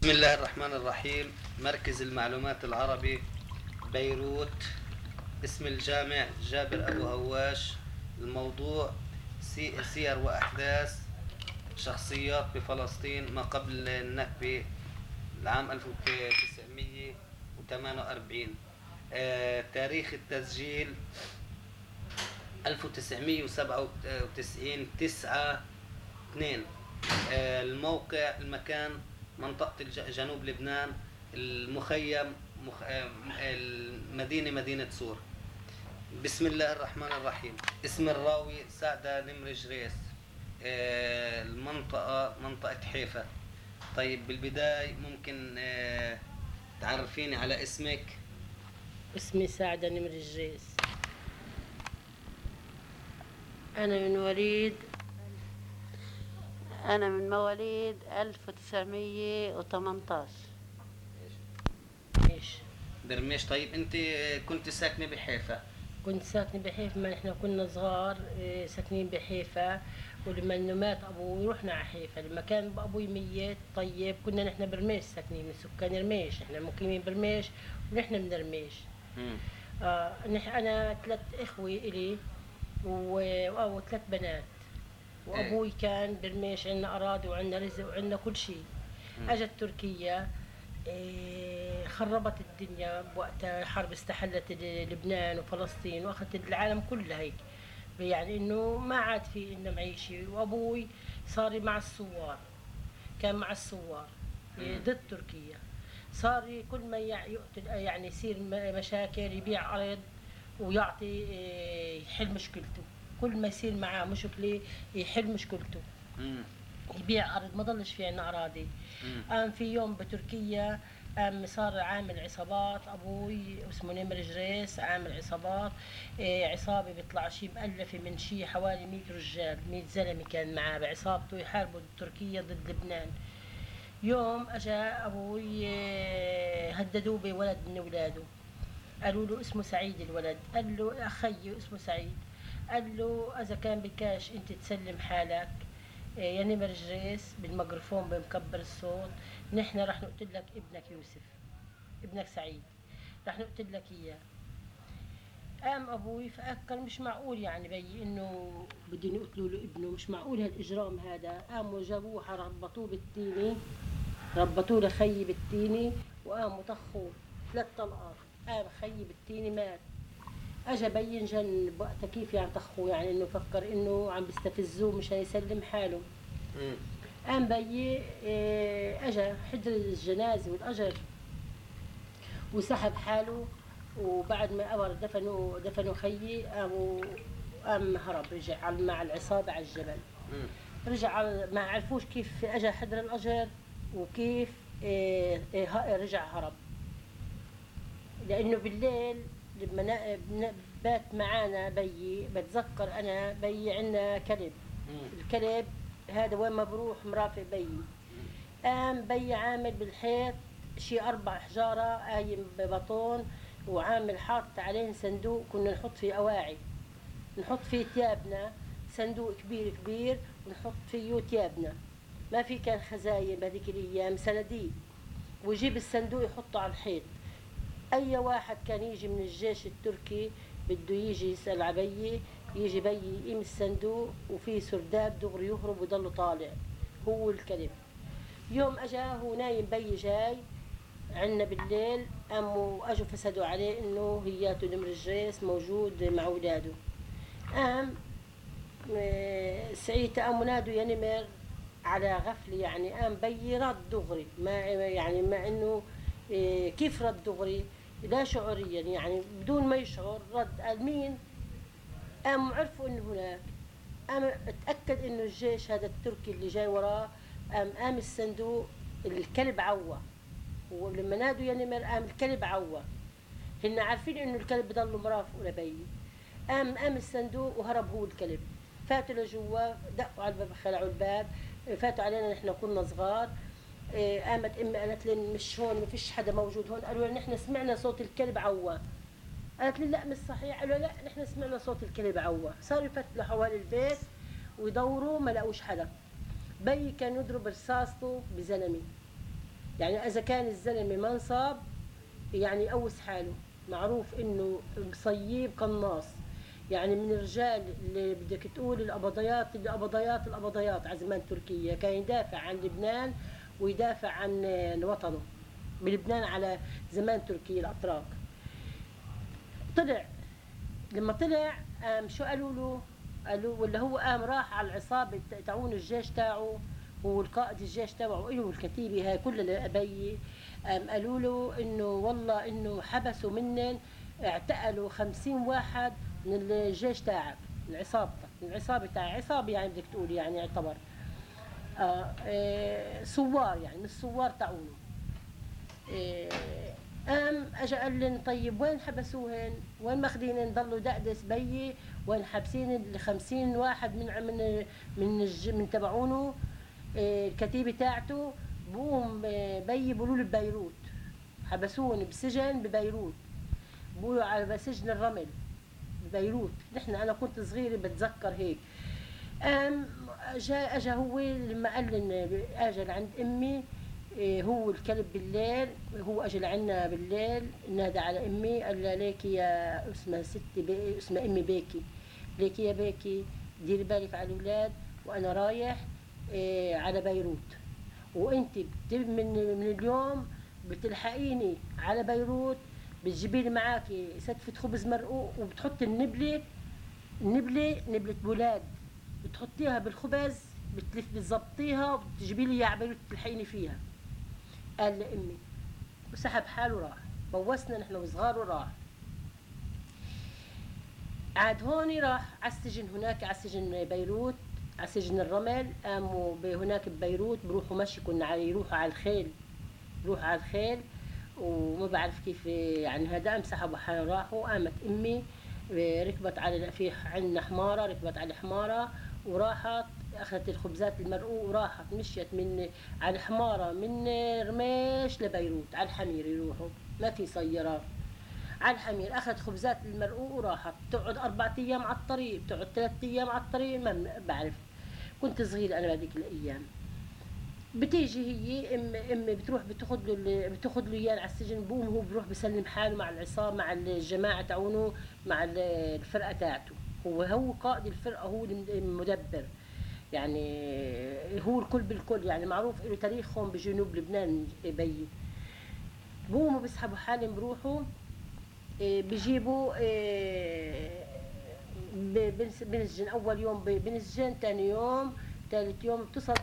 بسم الله الرحمن الرحيم. مركز المعلومات العربي، بيروت. اسم الجامع جابر أبو هواش. الموضوع سير وأحداث شخصيات بفلسطين ما قبل النكبة، العام 1948. تاريخ التسجيل 1997 9/2. الموقع المكان منطقة جنوب لبنان، المخيم المدينة مدينة صور. بسم الله الرحمن الرحيم. اسم الراوي سعدة نمر جريس. المنطقة منطقة حيفا. طيب بالبداية ممكن تعرفيني على اسمك؟ اسمي سعدة نمر الجريس. أنا من مواليد 1918. ايش برميش. طيب انت كنت ساكنة بحيفا؟ كنت ساكنة بحيفا، ما نحن كنا صغار ساكنين بحيفا، ولما إنه مات أبوي رحنا على حيفا. لما كان أبوي ميت طيب كنا نحن برميش ساكنين، من سكان رميش، نحن مقيمين برميش ونحن من رميش. أنا 3 إخوة إلي أو 3 بنات، وأبوي كان برميش، عنا أراضي وعنا رزق وعنا كل شيء. أجت تركيا خربت الدنيا بوقتها، حرب استحلت لبنان وفلسطين واخذت العالم كله هيك، يعني انه ما عاد في انه معيشه. وابوي صار مع الثوار، كان مع الثوار ضد تركيا. صار كل ما يقتل يعني يصير مشاكل، يبيع ارض ويعطي يحل مشكلته. كل ما يصير معاه مشكله يحل مشكلته، يبيع أرض، ما ضلش في عنا أراضي. قام في يوم بتركيا قام صار عامل عصابات، أبوي اسمه نمر جريس، عامل عصابات. عصابة بيطلع شي مؤلفة من شي حوالي 100 رجال، 100 زلمة كان معاه بعصابته يحاربوا تركيا ضد لبنان. يوم أجا أبوي هددوه بولد من أولاده، قالوا له اسمه سعيد الولد، قال له أخي اسمه سعيد، قال له إذا كان بكاش أنت تسلم حالك يا نمر جريس، بالميكروفون بمكبر الصوت، نحن رح نقتل لك ابنك يوسف، ابنك سعيد، رح نقتل لك اياه. قام ابوي فكر مش معقول يعني بي انه بدهم يقتلوا له ابنه، مش معقول هالاجرام هذا. قاموا جابوه ربطوه بالتيني، ربطوه لخيي بالتيني، وقاموا طخوه 3 طلقات. قام خيي بالتيني مات. اجا بي انجن بوقتها كيف يعني طخوه، يعني انه فكر انه عم بيستفزوه مشان يسلم حاله. قام بيي اجا حضر الجنازه والاجر وسحب حاله، وبعد ما قبر دفنوا خيي قام هرب، رجع مع العصابه على الجبل. رجع ما عرفوش كيف اجا حضر الاجر وكيف رجع هرب، لانه بالليل لما بات معانا بيي، بتذكر انا بيي عندنا كلب. الكلب هذا وين ما بروح مرافق بيي. قام بيي عامل بالحيط شي 4 حجارة قايم ببطون، وعامل حاط عليه صندوق كنا نحط فيه أواعي، نحط فيه تيابنا، صندوق كبير كبير ونحط فيه تيابنا. ما في كان خزاين بهذيك الأيام، صناديق، ويجيب الصندوق يحطه على الحيط. أي واحد كان يجي من الجيش التركي بده يجي يسأل عبيي، يجي بيي يقيم الصندوق وفيه سرداب دغري يهرب ويضله طالع هو الكلب. يوم اجا هو نايم بيي جاي عنا بالليل، قاموا اجوا فسدوا عليه انه هياته نمر الجريس موجود مع اولاده. قام سعيته قاموا نادوا يا نمر على غفله، يعني قام بيي رد دغري، ما يعني ما انه كيف رد دغري لا شعوريا، يعني بدون ما يشعر رد. قال مين؟ قاموا عرفوا انه هناك. قام اتاكد انه الجيش هذا التركي اللي جاي وراه. قام الصندوق الكلب عوى، ولما نادوا يا نمر قام الكلب عوى، هن عارفين انه الكلب بضل مرافقه لبي. قام الصندوق وهرب هو الكلب. فاتوا لجوا، دقوا على الباب، خلعوا الباب، فاتوا علينا نحن كنا صغار. قامت امي قالت لي مش هون، ما فيش حدا موجود هون. قالوا لي نحن سمعنا صوت الكلب عوى. قالت لي لا مش صحيح. قالوا لا نحن سمعنا صوت الكلب عوى. صاروا يفتلوا حوالي البيت ويدوروا، ما لقوش حدا. بي كان يضرب رصاصته بزلمه، يعني اذا كان الزلمه منصب يعني يقوس حاله، معروف انه مصيب قناص، يعني من الرجال اللي بدك تقول القبضيات على زمان تركيا، كان يدافع عن لبنان ويدافع عن وطنه بلبنان على زمان تركيا الاتراك. طلع لما طلع شو قالوا له؟ قالوا ولا هو قام راح على العصابه تاعون الجيش تاعه، والقائد الجيش تبعه له الكتيبه هاي كلها الابيه، قالوا له انه والله انه حبسوا منن، اعتقلوا 50 واحد من الجيش تاعك، العصابه تاعي، عصابه يعني بدك تقول يعني يعتبر صوار، يعني من الصوار تاعونه. قام اجى قال لن طيب وين حبسوهن؟ وين ماخذينن؟ ضلوا دقدس بيي وين حابسين ال 50 واحد من تبعونه الكتيبه تاعته؟ بقوم بيي بيقولوا لي ببيروت، حبسوهم بسجن ببيروت، بقولوا على سجن الرمل ببيروت. انا كنت صغيره بتذكر هيك. قام اجى هو لما قال لنا اجى لعند امي، هو الكلب بالليل، هو اجى لعنا بالليل نادى على امي قال لها ليكي يا اسمها ستي اسمها امي بيكي، ليكي يا بيكي ديري بالك على الاولاد وانا رايح على بيروت، وانت من اليوم بتلحقيني على بيروت، بتجيبي لي معاكي ستفة خبز مرقوق وبتحطي نبلة بولاد بتحطيها بالخبز، بتظبطيها وبتجيبي لي اياها على بيروت تلحقيني فيها. قال لامي وسحب حاله وراح، بوسنا نحن وصغار وراح. عاد هون راح على السجن، هناك على سجن بيروت، على سجن الرمل. قاموا هناك ببيروت بروحوا مشي، كنا يروحوا على الخيل، وما بعرف كيف يعني هذا سحبوا حالهم راحوا. قامت امي ركبت في عندنا حماره، ركبت على حماره وراحت اخذت الخبزات المرقوق وراحت مشيت على الحماره من رميش لبيروت على الحمير، يروحوا ما في سيارات، على الحمير اخذت خبزات المرقوق وراحت. تقعد 4 ايام على الطريق، بتقعد 3 ايام على الطريق، ما بعرف، كنت صغيره انا بهذيك الايام. بتيجي هي امي بتروح بتاخذ له اياه على السجن، بقوم هو بروح بسلم حاله مع العصابه مع الجماعه تاعونه مع الفرقه تاعته، هو قائد الفرقه، هو المدبر، يعني هو الكل بالكل، يعني معروف له تاريخهم بجنوب لبنان بيي. بقوموا بيسحبوا حالهم بروحوا بيجيبوا بنسجن اول يوم، بنسجن ثاني يوم، ثالث يوم بتصل.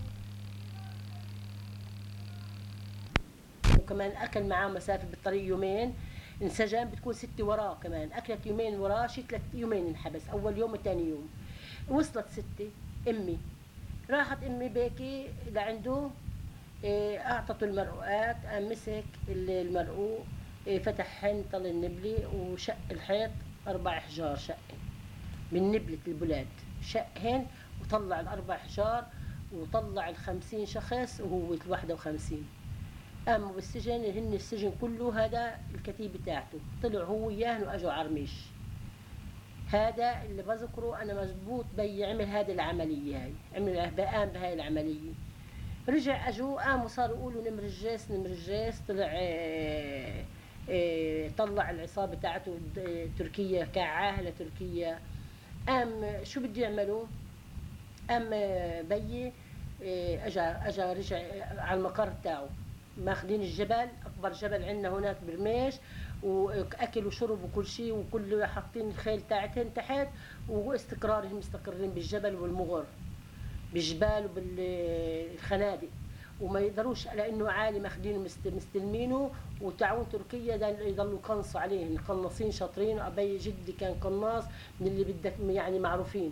وكمان اكل معاه مسافه بالطريق يومين، انسجن بتكون 6 وراه، كمان اكلت يومين وراه، شي 3 يومين انحبس، اول يوم وثاني يوم. وصلت 6 امي راحت امي بيكي لعنده، اعطته المرقوقات، قام مسك المرقوق فتح طل النبله وشق الحيط 4 احجار، شق من نبله البلاد شقهن وطلع ال4 احجار وطلع ال50 شخص وهو 51. قاموا بالسجن، هن السجن كله هذا الكتيب بتاعته، طلع هو وياهن واجوا عرميش. هذا اللي بذكره انا مزبوط، بي عمل هذه العمليه، هاي قام بهاي العمليه. رجع اجوا قاموا صاروا يقولوا نمر الجيس، طلع طلع العصابه تاعته تركيا كعاهه لتركيا. قام شو بده يعملوا؟ قام بيي اجا رجع على المقر تاعه، ماخذين الجبل، اكبر جبل عندنا هناك برميش، واكل وشرب وكل شيء، وكل حاطين الخيل تاعتهم تحت، واستقرارهم مستقرين بالجبل والمغر بالجبال وبالخنادق، وما يقدروش لانه عالي ماخذينه مستلمينه. وتعاون تركيا يضلوا يقنصوا عليه، قناصين شاطرين، ابي جدي كان قناص من اللي بدك يعني معروفين.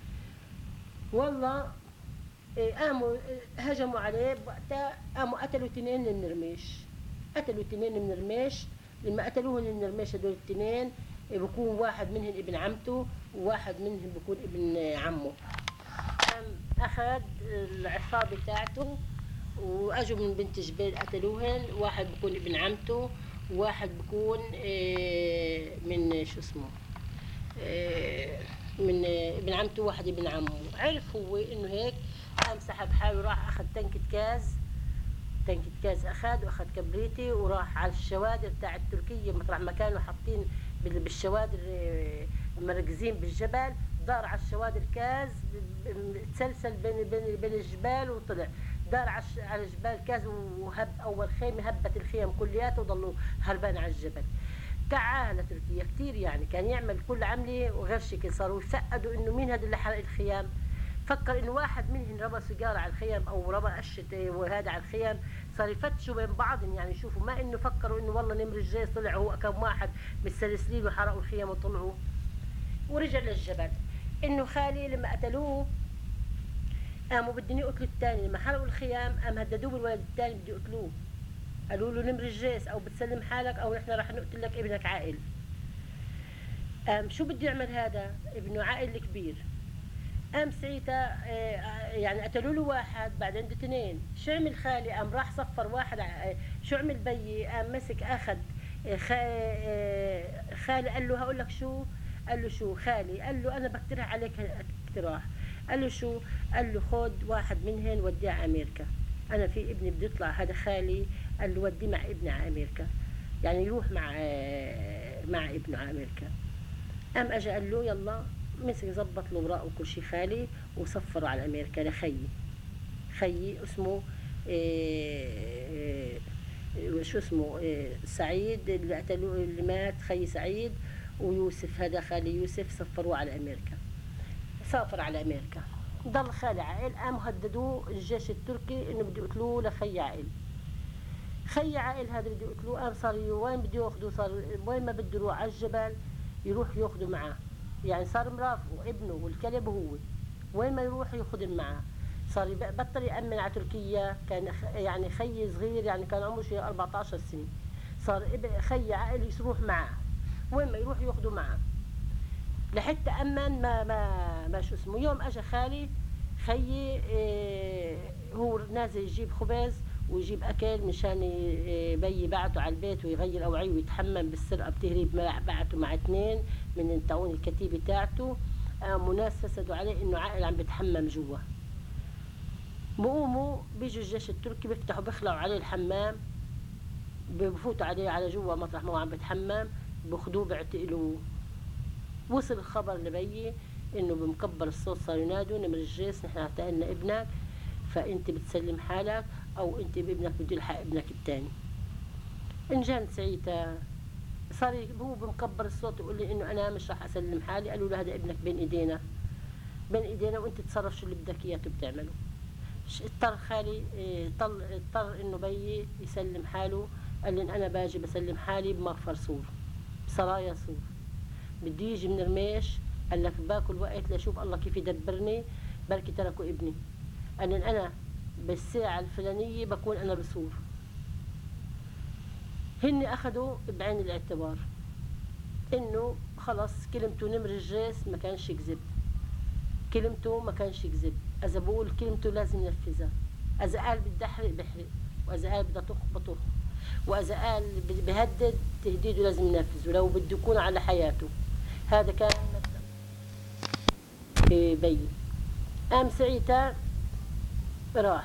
والله قاموا هجموا عليه وقتها، قاموا قتلوا 2 من الرميش. لما قتلوهم من الرميش هدول 2 بكون واحد منهم ابن عمته وواحد منهم بكون ابن عمه. قام اخذ العصابه تاعته واجوا من بنت جبيل قتلوهن، واحد بكون ابن عمته وواحد بكون من شو اسمه من ابن عمته، واحد ابن عمه. عرف هو انه هيك، قام سحب حاله راح اخذ تنكة تنكة كاز أخذ كبريتي وراح على الشوادر تاعت تركيا مطرح ما كانوا حاطين بالشوادر مركزين بالجبل، دار على الشوادر كاز، تسلسل بين الجبال وطلع دار على جبال كاز وهب أول خيمة، هبت الخيم كلياتها وضلوا هربان على الجبل. تعال تركيا كتير يعني كان يعمل كل عملة وغير شكل، صاروا يسألوا إنه مين هذا اللي حرق الخيام، فكر إنه واحد منهم رمى سيجارة على الخيام أو رمى قشة وهذا على الخيام، صار يفتشوا بين بعضهم يعني يشوفوا، ما إنه فكروا إنه والله نمر الجيش طلع هو كم واحد متسلسلين وحرقوا الخيام وطلعوا. ورجع للجبل إنه خالي لما قتلوه قاموا بدهم يقتلوا الثاني، لما حرقوا الخيام قام هددوه بالولد الثاني بده يقتلوه، قالوا له نمر الجيش او بتسلم حالك او نحن رح نقتل لك ابنك عائل. شو بده يعمل هذا ابنه عائل الكبير؟ قام ساعتها يعني قتلوا له واحد بعدين اثنين، شو عمل خالي؟ قام راح صفر واحد. شو عمل بيي؟ قام مسك اخذ خالي قال له هقول لك شو، قال له شو خالي؟ قال له انا بقترح عليك اقتراح. قال له شو؟ قال له خد واحد منهن وديه على امريكا، انا في ابني بده يطلع هذا خالي، قال له وديه مع ابني على امريكا، يعني يروح مع ابنه على امريكا. قام اجى قال له يلا، مسك زبط له اوراق وكل شيء خالي وسفروا على امريكا خيي اسمه شو اسمه سعيد اللي قتلوه اللي مات، خي سعيد ويوسف، هذا خالي يوسف، سفروه على امريكا. سافر على امريكا، ضل خالي عائل. قاموا هددوه الجيش التركي انه بده يقتلوه لخي عائل. خي عائل هذا بده يقتلوه، قام صار وين بده ياخذوه، صار وين ما بده يروح على الجبل يروح ياخذه معاه، يعني صار مرافقه ابنه والكلب هو، وين ما يروح ياخذهم معاه. صار بطل يأمن على تركيا، كان يعني خي صغير يعني كان عمره شيء 14 سنة، صار خي عائل يروح معاه وين ما يروح ياخذه معاه لحتى أمن ما شو اسمه. يوم اجى خالي خيي هو نازل يجيب خبز ويجيب اكل مشان بي بعته على البيت ويغير اوعيه ويتحمم بالسرقه بتهريب، بعته مع اثنين من تاعون الكتيبه تاعته. ناس فسدوا عليه انه عائل عم بيتحمم جوا، بقوموا بيجوا الجيش التركي بيفتحوا بيخلعوا عليه الحمام، بفوتوا عليه على جوا مطرح ما هو عم بيتحمم، بياخذوه بيعتقلوه. وصل الخبر لبيي انه بمكبر الصوت صار ينادوا نمر الجيش نحن اعتقلنا ابنك، فانت بتسلم حالك او انت بابنك بده يلحق ابنك الثاني. انجن ساعتها صار هو بمكبر الصوت يقول لي انه انا مش راح اسلم حالي. قالوا له هذا ابنك بين ايدينا وانت تصرف شو اللي بدك اياه بتعمله. اضطر خالي اضطر انه بيي يسلم حاله. قال لي انا باجي بسلم حالي بمغفر صور، بسرايا صور، بده يجي من رميش. قال لك باكل وقت لاشوف الله كيف يدبرني، بركي تركوا ابني. قال لي انا بالساعة الفلانية بكون انا بصور. هن اخذوا بعين الاعتبار انه خلص كلمته نمر الجيش ما كانش يكذب، كلمته ما كانش يكذب، اذا بقول كلمته لازم ينفذها، اذا قال بدي احرق بحرق، واذا قال بدي اطخ بطخ، واذا قال بهدد تهديده لازم ينفذه لو بده يكون على حياته. هذا كان بي. قام ساعتها راح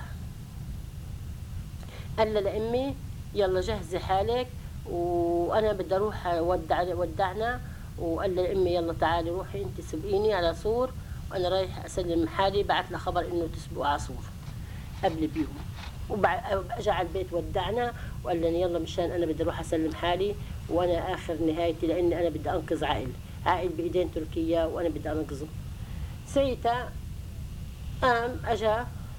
قال لأمي يلا جهزي حالك وانا بدي اروح ودعنا، وقال لأمي يلا تعالي روحي انت سبقيني على صور وانا رايح اسلم حالي. بعت له خبر انه تسبقوا على صور قبل بيهم، واجى على البيت ودعنا وقال لي يلا مشان انا بدي اروح اسلم حالي وانا اخر نهايتي، لاني انا بدي انقذ عائل بايدين تركيا وانا بدي انقذه. ساعتها قام اجى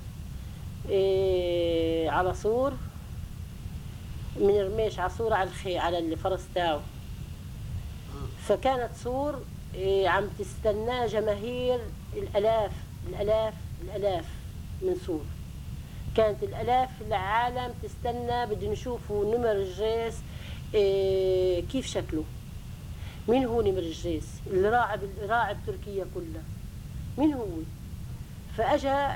على صور من رميش على صور على الفرس تاعه. فكانت صور عم تستناه جماهير الآلاف من صور، كانت الآلاف العالم تستنى بدهم يشوفوا نمر الجيش كيف شكله. مين هو نمر الجيش اللي راعب تركيا كلها؟ مين هو؟ فاجا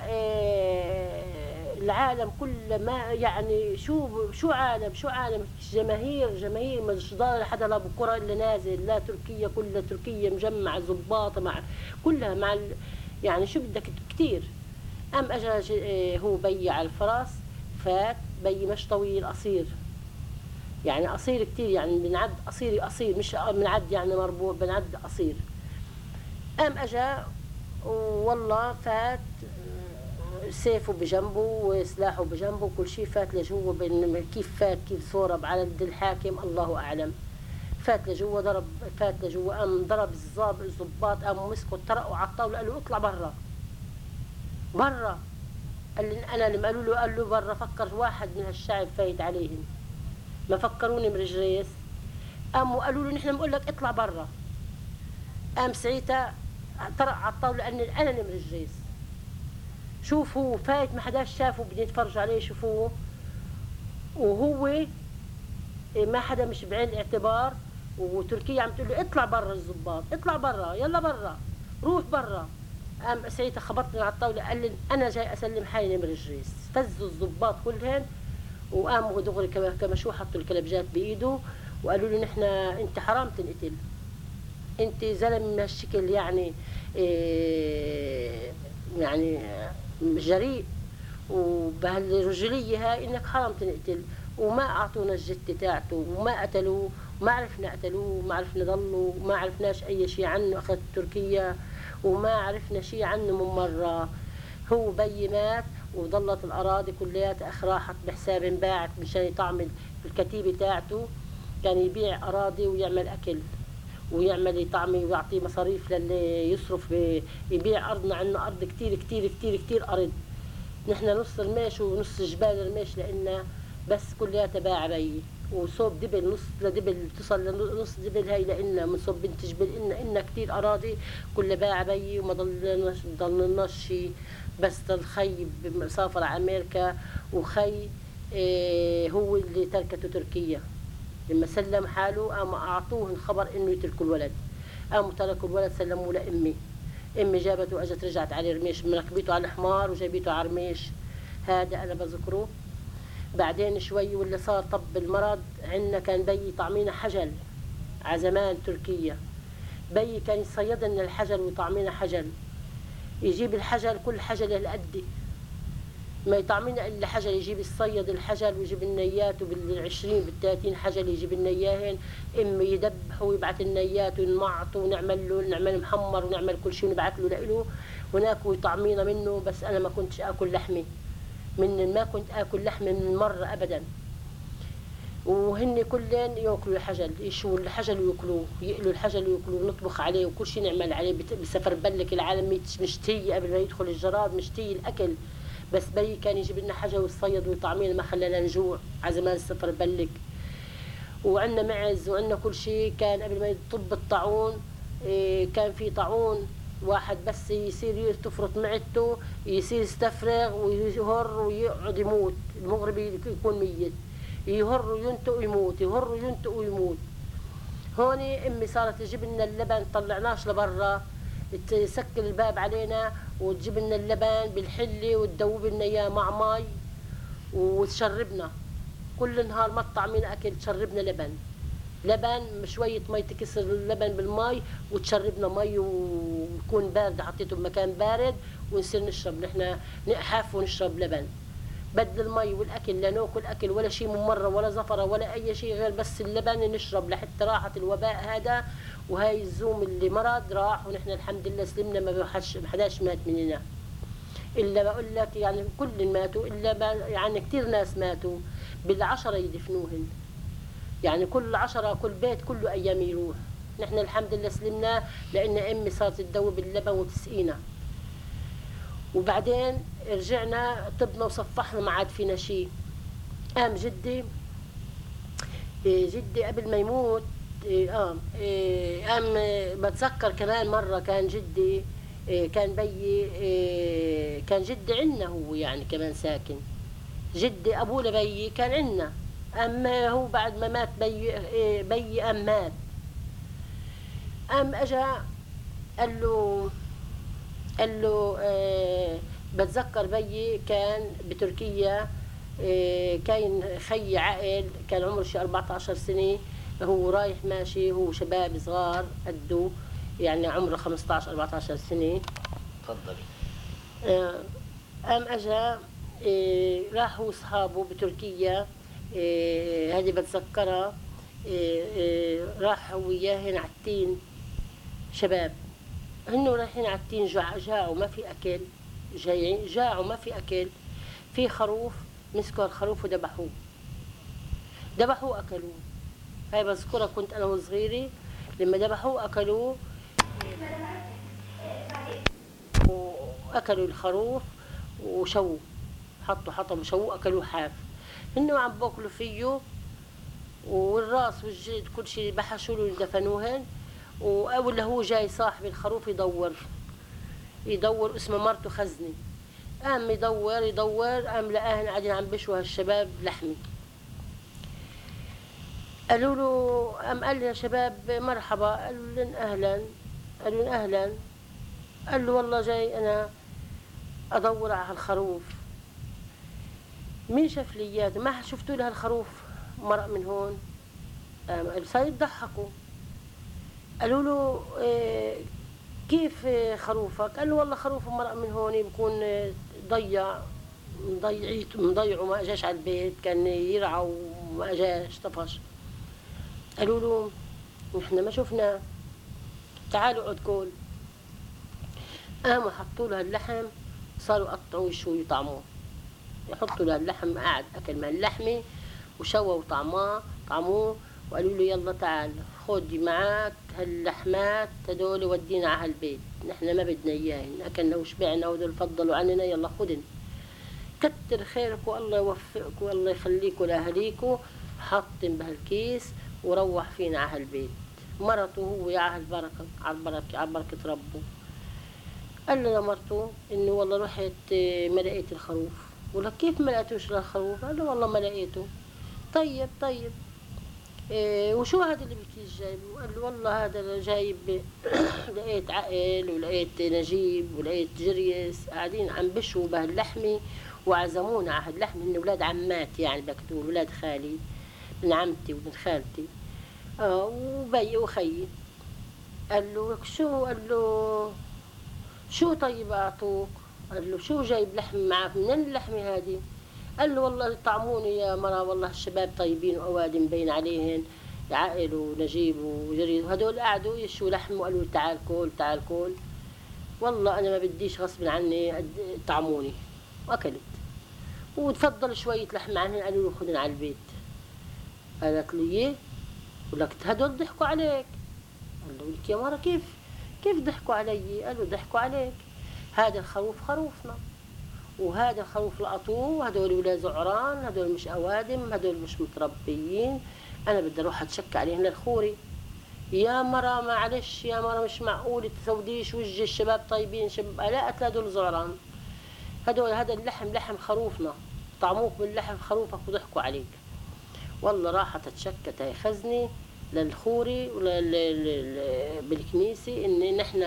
العالم كله، ما يعني شو عالم جماهير مش ضال حدا لا بكره اللي نازل، لا تركيا كلها، تركيا مجمع ضباط مع كلها مع يعني شو بدك كتير. قام اجى هو بي على الفرس، فات بيي مش طويل، قصير، يعني قصير كتير، يعني بنعد قصير قصير، مش بنعد يعني مربوع، بنعد قصير. قام اجا والله فات سيفه بجنبه وسلاحه بجنبه وكل شيء، فات لجوا. كيف فات، كيف صورب على يد الحاكم الله اعلم. فات لجوا، ضرب، فات لجوا، قام ضرب الضباط، قاموا مسكوا اترقوا على الطاوله، قالوا اطلع برا برا. قال لي انا لما قال له برا، فكر واحد من هالشعب فايت عليهم، ما فكروني مرجريس. قاموا قالوا له نحن بنقول لك اطلع برا. قام ساعتها طرق على الطاوله، قال لي انا نمر الجيس. شوفوا فايت، ما حداش شافه، بدي يتفرج عليه شوفوه، وهو ما حدا مش بعين الاعتبار. وتركيا عم تقول له اطلع برا، الضباط اطلع برا، يلا برا، روح برا. قام ساعتها خبطني على الطاوله، قال لي انا جاي اسلم حالي نمر الجيس. فزوا الضباط كلهن وقاموا دغري كمشوه، حطوا الكلبجات بايده وقالوا له نحن انت حرام تنقتل، انت زلمه من هالشكل، يعني يعني جريء وبهالرجوليه هاي انك حرام تنقتل. وما اعطونا الجثه تاعته وما قتلوه، ما عرفنا قتلوه، ما عرفنا ضلوا، ما عرفناش اي شيء عنه. اخذت تركيا وما عرفنا شيء عنه من مره. هو بيي مات وضلت الاراضي كلياتها راحت بحساب انباعت مشان يطعم الكتيبه تاعته. كان يبيع اراضي ويعمل اكل ويعمل يطعمي ويعطي مصاريف للي يصرف، يبيع ارضنا. عندنا ارض كتير كتير كتير كتير ارض، نحن نص رميش ونص جبال رميش، لان بس كلياتها باع بيي. وصوب دبل، نص لدبل، بتصل لنص دبل هاي، لان من صوب بنت جبل إن كتير اراضي كلها باع بيي، وما ضلناش شيء. بس ضل خي مسافر على امريكا، وخي هو اللي تركته تركيا. لما سلم حاله قاموا اعطوه الخبر انه يتركوا الولد، قاموا تركوا الولد سلموه لامي. امي جابته واجت رجعت على رميش، مركبيته على الحمار وجايبيته على رميش. هذا انا بذكره. بعدين شوي واللي صار طب المرض عندنا، كان بيي طعمينا حجل على زمان تركيا. بيي كان يصيد لنا الحجل ويطعمينا حجل، يجيب الحجل كل حجل هالقد، ما يطعمينا الا حجل. يجيب الصيد الحجل ويجيب النيات، وبال20 بال30 حجل يجيب لنا اياهن. امي يذبحوا ويبعث النيات ونمعطوا ونعمل له، نعمل محمر ونعمل كل شيء ونبعث له له وناكل ويطعمينا منه. بس انا ما كنتش اكل لحمه ما كنت اكل لحمه من مره ابدا. وهن كلين ياكلوا الحجل، يشوا الحجل وياكلوه، يقلوا الحجل وياكلوه، نطبخ عليه وكل شيء نعمل عليه. بسفر بلك العالم مشتهي قبل ما يدخل الجراد، مشتهي الاكل. بس بيي كان يجيب لنا حجر ويصيد ويطعمينا، ما خلانا نجوع على زمان السفر بلك. وعندنا معز وعندنا كل شيء. كان قبل ما يطب الطاعون كان في طاعون واحد بس يصير تفرط معدته، يصير يستفرغ ويهر ويقعد يموت، المغربي يكون ميت، يهر وينتق ويموت، يهر وينتق ويموت. هون امي صارت تجيب لنا اللبن، طلعناش لبرا، تسكر الباب علينا وتجيب لنا اللبن بالحله وتدوب لنا اياه مع مي وتشربنا كل نهار. ما تطعمينا اكل، تشربنا لبن شويه مي، تكسر اللبن بالمي وتشربنا مي ويكون بارد، حطيته بمكان بارد ونصير نشرب. نحن نقحف ونشرب لبن بدل المي والاكل. لا ناكل اكل ولا شيء من مره، ولا زفره ولا اي شيء، غير بس اللبن نشرب لحتى راحت الوباء هذا. وهاي الزوم اللي مرض راح، ونحن الحمد لله سلمنا، ما حداش مات مننا. الا بقول لك يعني كل ماتوا، الا يعني كثير ناس ماتوا بال10 يدفنوهن، يعني كل 10 كل بيت كله ايام يروح. نحن الحمد لله سلمنا، لان امي صارت تدوب اللبن وتسقينا. وبعدين رجعنا طبنا وصفحنا، ما عاد فينا شيء. قام جدي قبل ما يموت قام بتذكر كمان مرة كان جدي كان بيي كان جدي عنا هو يعني كمان ساكن. جدي أبوه لبيي كان عنا، أما هو بعد ما مات بيي قام مات. قام أجا قال له بتذكر بيي كان بتركيا، كان خي عقل، كان عمره شي 14 سنة، هو رايح ماشي، هو شباب صغار قده يعني عمره 15 14 سنة. تفضلي. قام اجا راحوا أصحابه بتركيا، هذه بتذكرها. راحوا وياهن على التين شباب، هنو رايحين على التين، جاعوا ما في أكل، جايين جاعوا ما في أكل، في خروف، مسكوا الخروف وذبحوه، أكلوه. هاي بذكرها كنت أنا وصغيرة لما ذبحوه أكلوه، وأكلوا الخروف وشووا، حطوا حطب وشووا أكلوه حاف. هنو عم باكلوا فيه، والراس والجلد كل شيء بحشوا له دفنوهن. وأول هو جاي صاحب الخروف يدور اسمه مرته خزني، قام يدور قام لقاهن قاعدين عم بشوا هالشباب لحمي. قالوا له، قام قال يا شباب مرحبا، قالوا لهم أهلا، قال له والله جاي أنا أدور على هالخروف، مين شاف لي إياه؟ ما شفتوا لي هالخروف مرق من هون؟ صار يضحكوا. قالوا له كيف خروفك؟ قال له والله خروف مرق من هون، بكون مضيعه ما اجاش على البيت، كان يرعى وما اجاش طفش. قالوا له نحن ما شفناه، تعالوا اقعد كل. قاموا حطوا له اللحم، صاروا يقطعوه يشوي ويطعموه، يحطوا له اللحم، قعد اكل من اللحمه وشوى وطعموه. وقالوا له يلا تعال خذي معك هاللحمات هدول ودينا على هالبيت، نحن ما بدنا اياهن، اكلنا وشبعنا وهدول فضلوا عننا، يلا خذن. كتر خيرك والله يوفقك والله يخليكوا لاهليكوا. حطن بهالكيس وروح فينا على هالبيت. مرته هو على البركه، على بركه ربه. قال له لمرته انه والله رحت ما لقيت الخروف. ولا كيف ما لقيتوش الخروف؟ قال له والله ما لقيته. طيب وشو هذا اللي بالكيس جايبه؟ قال له والله هذا جايب لقيت عقل ولقيت نجيب ولقيت جريس قاعدين عم بشوا بهاللحمه وعزمونا على هاللحمه، هن ولاد عماتي يعني بدك تقول ولاد خالي، من عمتي ومن خالتي وبي وخيي. قال له شو؟ قال له شو طيب اعطوك؟ قال له شو جايب لحم معك؟ من اللحمه هذه؟ قال له والله طعموني يا مرا، والله الشباب طيبين وأوادم بين عليهن، عقل ونجيب وجريد، وهدول قعدوا يشوا لحم وقالوا تعال كل. والله أنا ما بديش غصب عني، طعموني. وأكلت وتفضل شوية لحم عنهن، قالوا له خذن على البيت. قالت له يه، ولك هدول ضحكوا عليك. قال له لك يا مرا كيف ضحكوا علي؟ قالوا ضحكوا عليك، هذا الخروف خروفنا، وهذا الخروف لقطوه، وهدول ولاد زعران، هدول مش أوادم، هدول مش متربيين، أنا بدي أروح أتشكى عليهم للخوري. يا مرا معلش يا مرا، مش معقول تسوديش وجه الشباب طيبين، لا قالت هدول زعران، هذا اللحم لحم خروفنا، طعموك من لحم خروفك وضحكوا عليك. والله راحت تشكت هاي خزني للخوري بالكنيسة إن نحن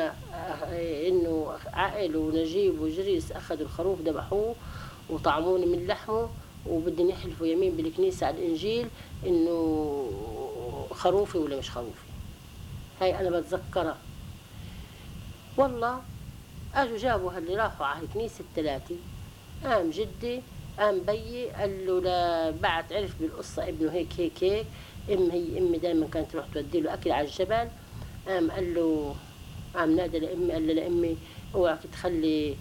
إنه عقل ونجيب وجريس أخذوا الخروف ذبحوه وطعموني من لحمه، وبدهم يحلفوا يمين بالكنيسة على الإنجيل إنه خروفي ولا مش خروفي. هاي أنا بتذكرها. والله أجوا جابوا اللي راحوا على الكنيسة الثلاثة، قام جدي قام بيي قال له بعد عرف بالقصة ابنه هيك هي امي دائما كانت تروح تودي له اكل على الجبل. قام قال له، قام نادى لامي قال لها لامي اوعك تخلي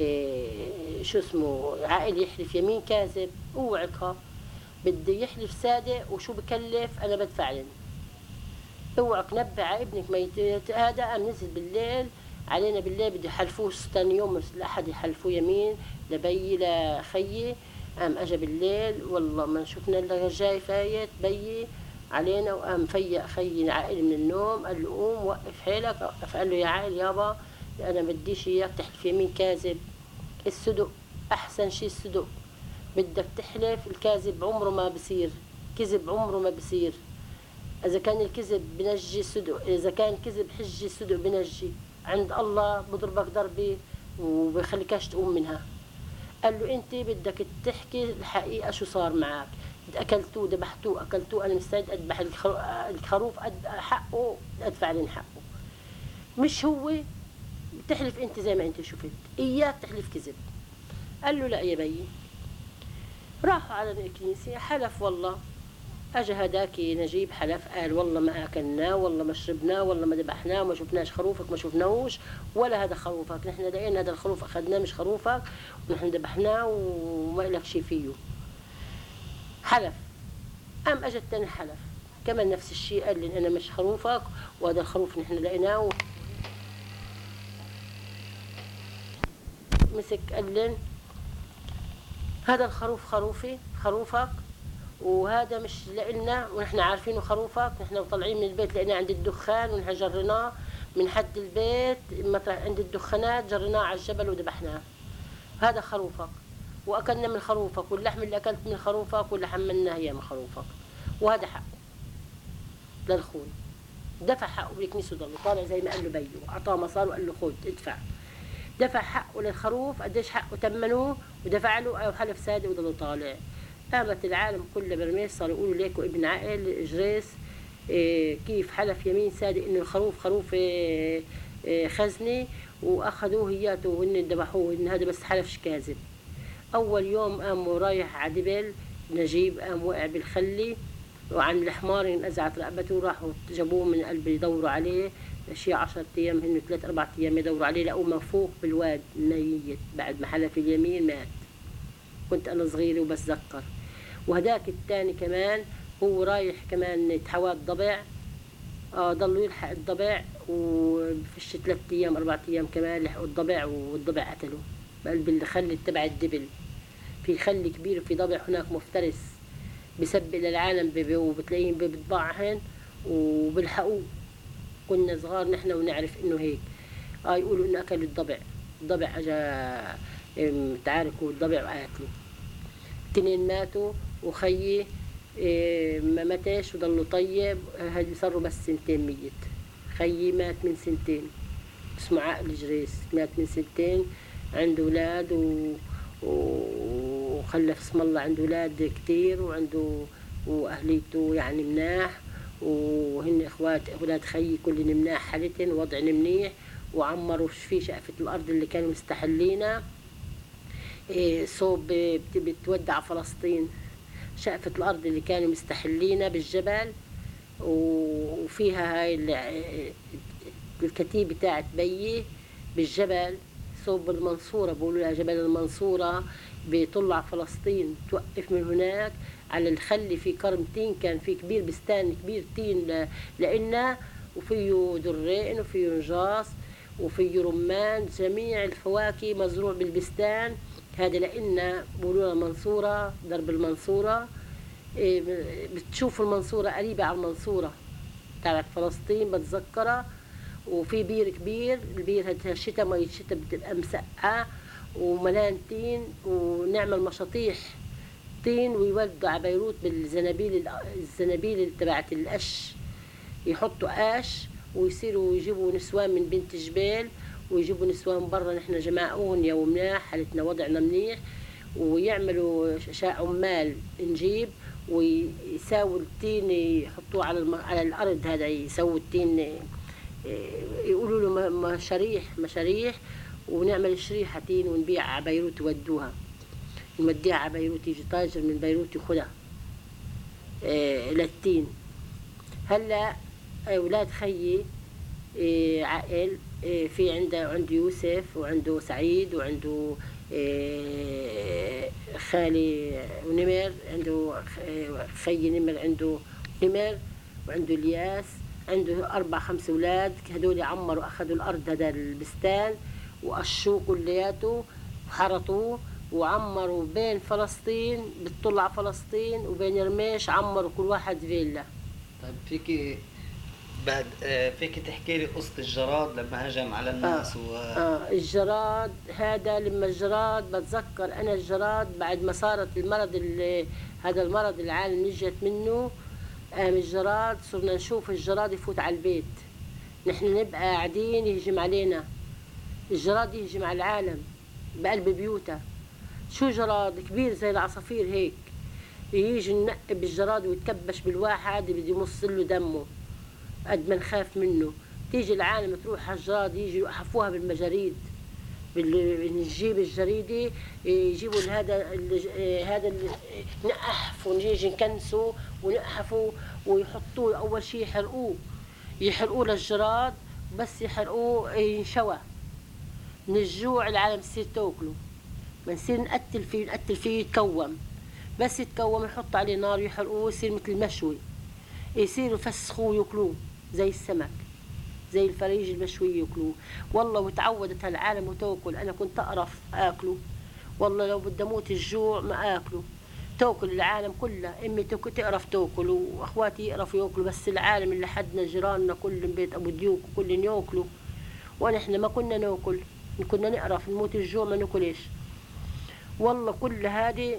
شو اسمه عائل يحلف يمين كاذب، اوعكها، بدي يحلف صادق وشو بكلف انا بدفع لن. اوعك نبه على ابنك ميت هذا. قام نزل بالليل علينا بالليل بده يحلفوه ثاني يوم الاحد، يحلفوه يمين لبيي لخيي. قام اجى بالليل والله ما شفنا الا جاي فايت بيي علينا، وقام فيق خيي عائل من النوم قال له قوم وقف حيلك. وقف قال له يا عائل يابا انا بديش اياك تحلف يمين كاذب، الصدق احسن شيء، الصدق بدك تحلف، الكاذب عمره ما بصير، كذب عمره ما بصير. اذا كان الكذب بنجي الصدق، اذا كان الكذب حجي الصدق بنجي عند الله، بضربك ضربه وبخليكش تقوم منها. قال له انت بدك تحكي الحقيقه شو صار معك، اكلتوه ذبحتوه اكلتوه، انا مستعد اذبح الخروف حقه ادفع لين حقه، مش هو تحلف انت زي ما انت شفت، اياك تحلف كذب. قال له لا يا بيي راحوا على الكنيسة، حلف والله. اجى هداك نجيب حلف، قال والله ما اكلناه، والله ما شربناه، والله ما ذبحناه، وما شفناش خروفك، ما شفناهوش، ولا هذا خروفك، نحن لقينا هذا الخروف اخذناه مش خروفك، ونحن ذبحناه وما لك شي فيه. حلف. قام اجى التاني حلف كمان نفس الشيء، قال لي انا مش خروفك، وهذا الخروف نحن لقيناه. مسك قال لي هذا الخروف خروفك، وهذا مش لإلنا، ونحن عارفينه خروفك، نحن وطالعين من البيت لقيناه عند الدخان، ونحن جريناه من حد البيت مطرح عند الدخانات، جريناه على الجبل وذبحناه. هذا خروفك، واكلنا من خروفك، واللحم اللي اكلت من خروفك واللي حملناه هي من خروفك، وهذا حقه للخون. دفع حقه بالكنيسه وضل طالع زي ما قال له بيه، اعطاه مصاري وقال له خذ ادفع. دفع حقه للخروف، قديش حقه تمنوه ودفع له، او حلف سادة وضل طالع. قامت العالم كله برميس صاروا يقولوا ليكو ابن عقل جريس كيف حلف يمين سادة انه الخروف خروف خزني، واخذوه هياته وهن ذبحوه، ان هذا بس حلفش كاذب. اول يوم قاموا رايح عدبل نجيب، قام وقع بالخلي وعن الحمار انقزعت رقبته، راحوا جابوه من قلب يدوروا عليه شي 10 ايام، هن 3-4 ايام يدوروا عليه، لقوه منفوخ بالواد ميت بعد ما حلف اليمين مات. كنت انا صغيره وبتذكر. وهداك الثاني كمان هو رايح كمان يتحوى الضبع، ضلوا يلحق الضبع، وفيش 3-4 ايام كمان لحقوا الضبع، والضبع قتلوا بقلب الخل تبع الدبل. في خل كبير وفي ضبع هناك مفترس بسبق للعالم وبتلاقيهم بيطبعهن وبلحقوه. كنا صغار نحن ونعرف انه هيك. يقولوا انه اكلوا الضبع اجا تعاركوا والضبع وقاتلوا. 2 ماتوا، وخيي ما ماتش وضلوا طيب، هذي صاروا بس 2 ميت. خيي مات من 2 اسمه عقل جريس، مات من 2 عنده اولاد وخلف اسم الله، عنده اولاد كتير، وعنده واهليته يعني مناح، وهن اخوات اولاد خيي كلن مناح حالتن وضعن منيح، وعمروا في شقفة الارض اللي كانوا مستحلينها صوب بتودع فلسطين. شقفة الارض اللي كانوا مستحلينها بالجبل، وفيها هاي الكتيبة بتاعت بيي بالجبل صوب المنصورة، بقولوا لها جبل المنصورة. بيطلع فلسطين توقف من هناك على الخلي في كرم تين، كان في كبير بستان كبير تين لإلنا، وفيه درين وفيه نجاص وفيه رمان، جميع الفواكه مزروع بالبستان. هذا لإلنا بقولوا لها منصورة، درب المنصورة. بتشوفوا المنصورة قريبة على المنصورة تبعت فلسطين بتذكرها. وفي بير كبير، البير هذا الشتاء مية الشتاء بتبقى مسقعة وملان تين، ونعمل مشاطيح طين ويودوا على بيروت الزنابيل تبعت القش، يحطوا قش ويصيروا يجيبوا نسوان من بنت جبال، ويجيبوا نسوان برا، نحن جماعون يا ومناح حالتنا وضعنا منيح، ويعملوا عمال نجيب ويساووا التين يحطوه على الارض، هذا يسووا التين يقولوا له مشاريح، ونعمل شريحة تين ونبيع على بيروت يودوها، نوديها على بيروت، يجي تاجر من بيروت ياخدها للتين. هلا اولاد خيي عقل في عنده يوسف وعنده سعيد وعنده خالي ونمر، عنده خي نمر، عنده نمر وعنده الياس، عنده 4-5 اولاد. هدول عمروا اخذوا الارض هذا البستان وقشوه كلياته وحرطوه، وعمروا بين فلسطين بتطلع فلسطين وبين رميش، عمروا كل واحد فيلا. طيب فيك تحكي لي قصة الجراد لما هجم على الناس الجراد هذا، لما الجراد بتذكر انا الجراد بعد ما صارت هذا المرض العالم نجت منه، قام الجراد صرنا نشوف الجراد يفوت على البيت، نحن نبقى قاعدين يهجم علينا الجراد، يهجم على العالم بقلب بيوتها. شو جراد كبير زي العصافير هيك، يجي ننقب الجراد ويتكبش بالواحد بده يمص له دمه قد ما نخاف منه. تيجي العالم تروح على الجراد يجي يحفوها بالمجاريد، نجيب الجريدة، يجيبوا هذا نقحف ونجي نكنسه ونقحفه ويحطوه. أول شيء يحرقوه للجراد، بس يحرقوه ينشوى. من الجوع العالم تصير تاكله، بنصير نقتل فيه يتكوم. بس يتكوم يحط عليه نار يحرقوه يصير مثل المشوي، يصيروا يفسخوه ياكلوه زي السمك، زي الفريج المشوي ياكلوه. والله وتعودت هالعالم وتاكل. انا كنت اقرف اكله، والله لو بدي اموت الجوع ما اكله. تاكل العالم كلها، امي تقرف تاكل واخواتي يقرفوا ياكلوا، بس العالم اللي حدنا جيراننا كلهم بيت ابو ديوك وكلهم ياكلوا، ونحن ما كنا ناكل، كنا نقرف نموت الجوع ما ناكلش. والله كل هذه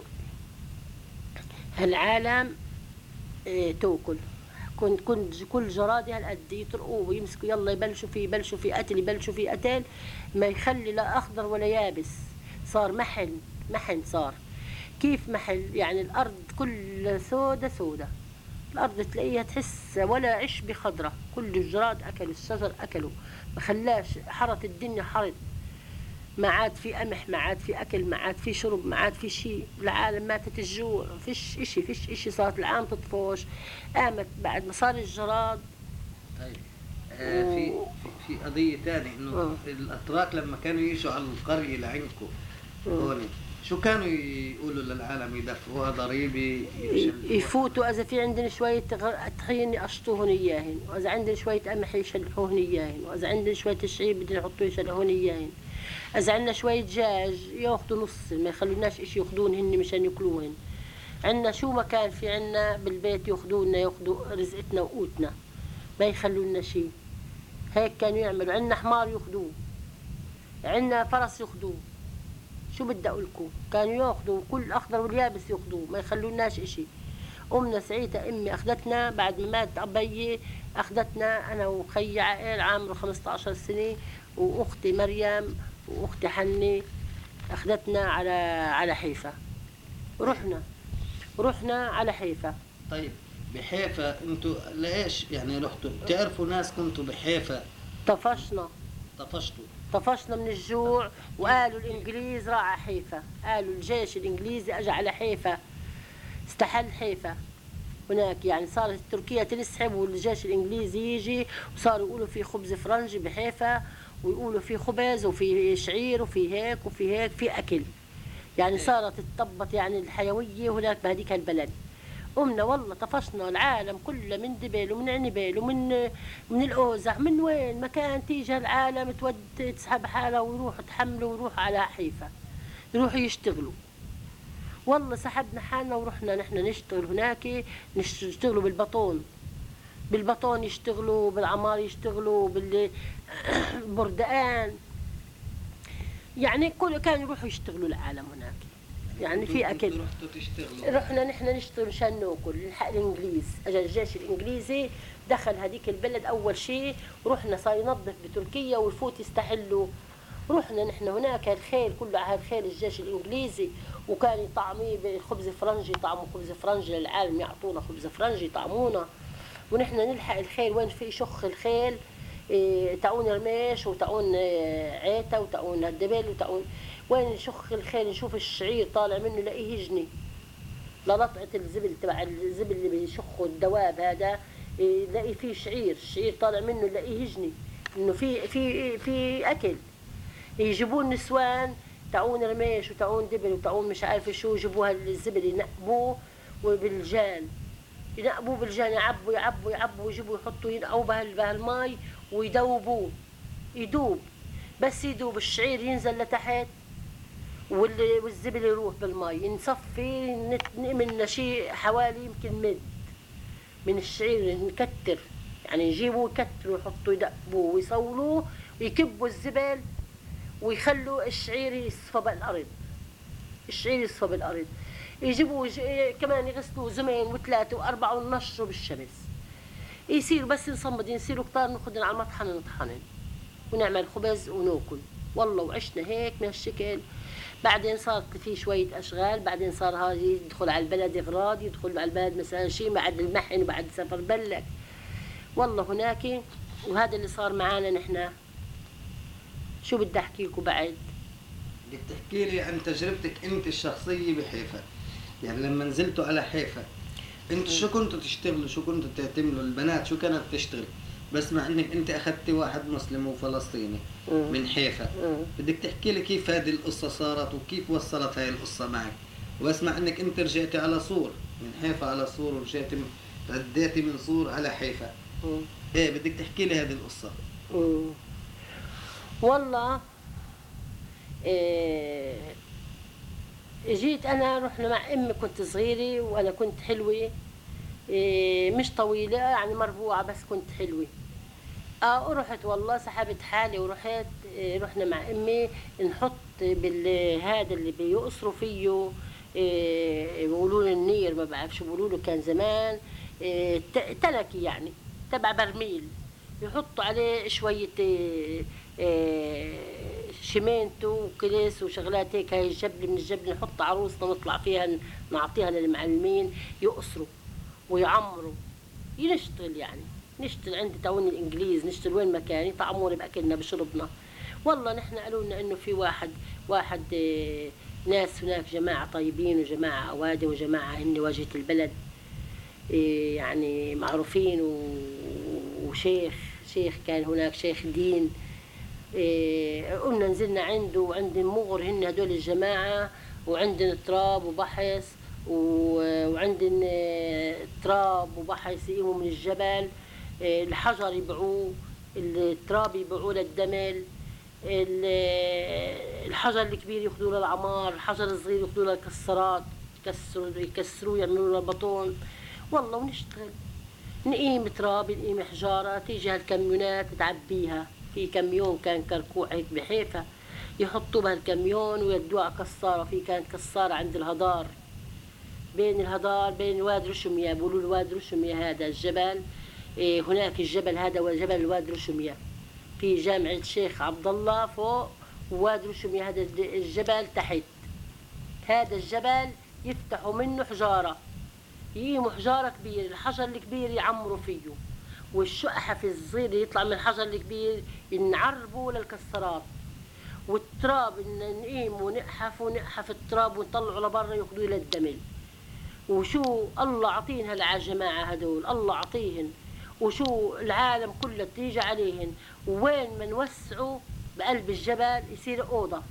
هالعالم تاكل. كنت كل جرادي هالقد يطرقوه ويمسكوا يلا يبلشوا فيه قتل، يبلشوا فيه قتل، ما يخلي لا اخضر ولا يابس. صار محن صار. كيف محل؟ يعني الارض كلها سودة، الارض تلاقيها تحس ولا عشبة خضرة، كل الجراد اكلوا، الشجر اكلوا، ما خلاش، حرت الدنيا حرت. ما عاد في قمح، ما عاد في اكل، ما عاد في شرب، ما عاد في شيء. العالم ماتت الجوع، فيش اشي. صارت العالم تطفش، قامت بعد ما صار الجراد. طيب في قضية تانية، انه الاتراك لما كانوا يعيشوا على القرية اللي عندكم هون، شو كانوا يقولوا للعالم؟ يدفعوها ضريبة؟ يفوتوا اذا في عندنا شوية طحين يقشطوهن اياهن، واذا عندنا شوية قمح يشلحوهن اياهن، واذا عندنا شوية شعير بدنا يحطوه يشلحوهن اياهن. اذا عندنا شوية دجاج ياخذوا نص، ما يخلوناش اشي ياخذون هن مشان ياكلوهن. عندنا شو ما كان في عندنا بالبيت ياخذوا رزقتنا وقوتنا، ما يخلونا شيء. هيك كانوا يعملوا. عندنا حمار ياخذوه، عندنا فرس ياخذوه، شو بدي اقول لكم، كانوا ياخذوا كل الاخضر واليابس ياخذوه، ما يخلوناش اشي. امنا سعيدة امي اخذتنا بعد ما مات ابي، اخذتنا انا وخي عائل عمره 15 سنة، واختي مريم واختي حني، اخذتنا على حيفا. رحنا على حيفا. طيب بحيفا انتوا ليش يعني رحتوا؟ بتعرفوا ناس كنتوا بحيفا؟ طفشنا من الجوع، وقالوا الانجليز راح على حيفا، قالوا الجيش الانجليزي اجى على حيفا، استحل حيفا هناك. يعني صارت تركيا تنسحب والجيش الانجليزي يجي، وصاروا يقولوا في خبز فرنجي بحيفا، ويقولوا في خبز وفي شعير وفي هيك وفي هيك، في اكل. يعني صارت تطبط يعني الحيوية هناك بهديك البلد. قمنا والله طفشنا العالم كله، من دبل ومن عنبل من الأوزع، من وين ما كان تيجي العالم تسحب حالها ويروحوا تحملوا ويروحوا على حيفا يروحوا يشتغلوا. والله سحبنا حالنا ورحنا نحن نشتغل هناك، نشتغلوا بالبطون يشتغلوا، بالعمار يشتغلوا، بالبردقان، يعني كل كانوا يروحوا يشتغلوا العالم هناك. يعني في اكل. رحنا نحن نشتغل مشان ناكل، نلحق الانجليز. اجى الجيش الانجليزي دخل هذيك البلد اول شيء، رحنا صار ينظف بتركيا ويفوت يستحلوا. رحنا نحن هناك الخيل كله على الخيل الجيش الانجليزي، وكان يطعميه بخبز فرنجي، طعموا خبز فرنجي للعالم، يعطونا خبز فرنجي يطعمونا. ونحن نلحق الخيل وين في شخ الخيل، تعون رميش وتعون عيته وتعون الدبل وتعون وين شخ الخيل، نشوف الشعير طالع منه لاقيه يجني للطعة الزبل تبع الزبل اللي بيشخوا الدواب هذا، لاقي فيه الشعير طالع منه لاقيه يجني انه في اكل. يجيبون نسوان تعون رميش وتعون دبل وتعون مش عارفه شو، يجيبوها الزبل ينقبوه وبالجان، ينقبوه بالجان، يعبوا ويجيبوا يحطوا ينقوا بهالماي ويدوبوه، يدوب. بس يدوب الشعير ينزل لتحت والزبل يروح بالماء، ينصفي نعمل شيء حوالي يمكن مد من الشعير نكتر، يعني يجيبوه يكتروا يحطوا يدقبوه ويصولوه ويكبوا الزبل ويخلوا الشعير يصفى بالأرض. يجيبوا كمان يغسلوا زمين وثلاثة وأربعة وننشروا بالشمس. يصير بس نصمد، يصيروا كتار ناخذن على المطحن نطحنن ونعمل خبز وناكل. والله وعشنا هيك من هالشكل. بعدين صارت في شوية أشغال، بعدين صار هذا يدخل على البلد أغراض، يدخل على البلد مثلا شيء بعد المحن وبعد سفر بلك. والله هناك، وهذا اللي صار معانا نحن. شو بدي أحكي لكم بعد؟ بدك تحكي لي عن تجربتك انت الشخصيه بحيفا، يعني لما نزلتوا على حيفا انتوا شو كنتوا تشتغلوا، شو كنتوا تعتملوا البنات، شو كانت تشتغل؟ بس مع انك انت اخذتي واحد مسلم وفلسطيني من حيفا، بدك تحكي لي كيف هذه القصه صارت وكيف وصلت هاي القصه معك. واسمع انك انت رجعتي على صور، من حيفا على صور، ورجعتي رديتي من صور على حيفا. ايه بدك تحكي لي هذه القصه. والله إيه، جيت انا رحنا مع امي، كنت صغيره وانا كنت حلوه، إيه مش طويله يعني مربوعه بس كنت حلوه. ورحت والله سحبت حالي ورحت، إيه رحنا مع امي نحط بالهذا اللي بيقصروا فيه، إيه بيقولوا له النير، ما بعرف شو بيقولوا له كان زمان، إيه تلكي يعني تبع برميل، يحطوا عليه شويه شمينتو وكليس وشغلات هيك. هاي الجبل من الجبل نحط عروسنا نطلع فيها نعطيها للمعلمين يقصروا ويعمروا، نشتغل يعني نشتغل عند تعاون الانجليز، نشتغل وين مكان يطعمونا باكلنا بشربنا. والله نحن قالوا لنا انه في واحد ناس هناك جماعه طيبين وجماعه اوادم وجماعه هن واجهه البلد، يعني معروفين، وشيخ كان هناك شيخ دين. قلنا نزلنا عنده وعند المغر، هن هدول الجماعة، وعندنا تراب وبحث وعندنا تراب وبحث يقيموا من الجبل، الحجر يبيعوه، التراب يبيعوه للدمل، الحجر الكبير ياخذوه للعمار، الحجر الصغير ياخذوه للكسرات يكسروه يعملوا له بطون. والله ونشتغل نقيم تراب نقيم حجارة، تيجي هالكميونات تعبيها في كميون، كان كركوع هيك بحيفا يحطوا بهالكميون ويدوها على كسارة. في كانت كسارة عند الهضار، بين الهضار بين واد رشمية، بيقولوا الواد رشمية هذا الجبل، هناك الجبل هذا هو جبل الواد رشمية، في جامع الشيخ عبد الله فوق، وواد رشمية هذا الجبل تحت. هذا الجبل يفتحوا منه حجارة، يقيموا حجارة كبيرة، الحجر الكبير يعمروا فيه، والشقحف الصغير يطلع من الحجر الكبير ينعربوا للكسرات، والتراب نقيم ونقحف التراب ونطلعه لبرا ياخذوه للدمل. وشو الله عطينها للجماعة هدول، الله عطيهن، وشو العالم كله تيجي عليهن، وين ما نوسعوا بقلب الجبل يصير أوضة،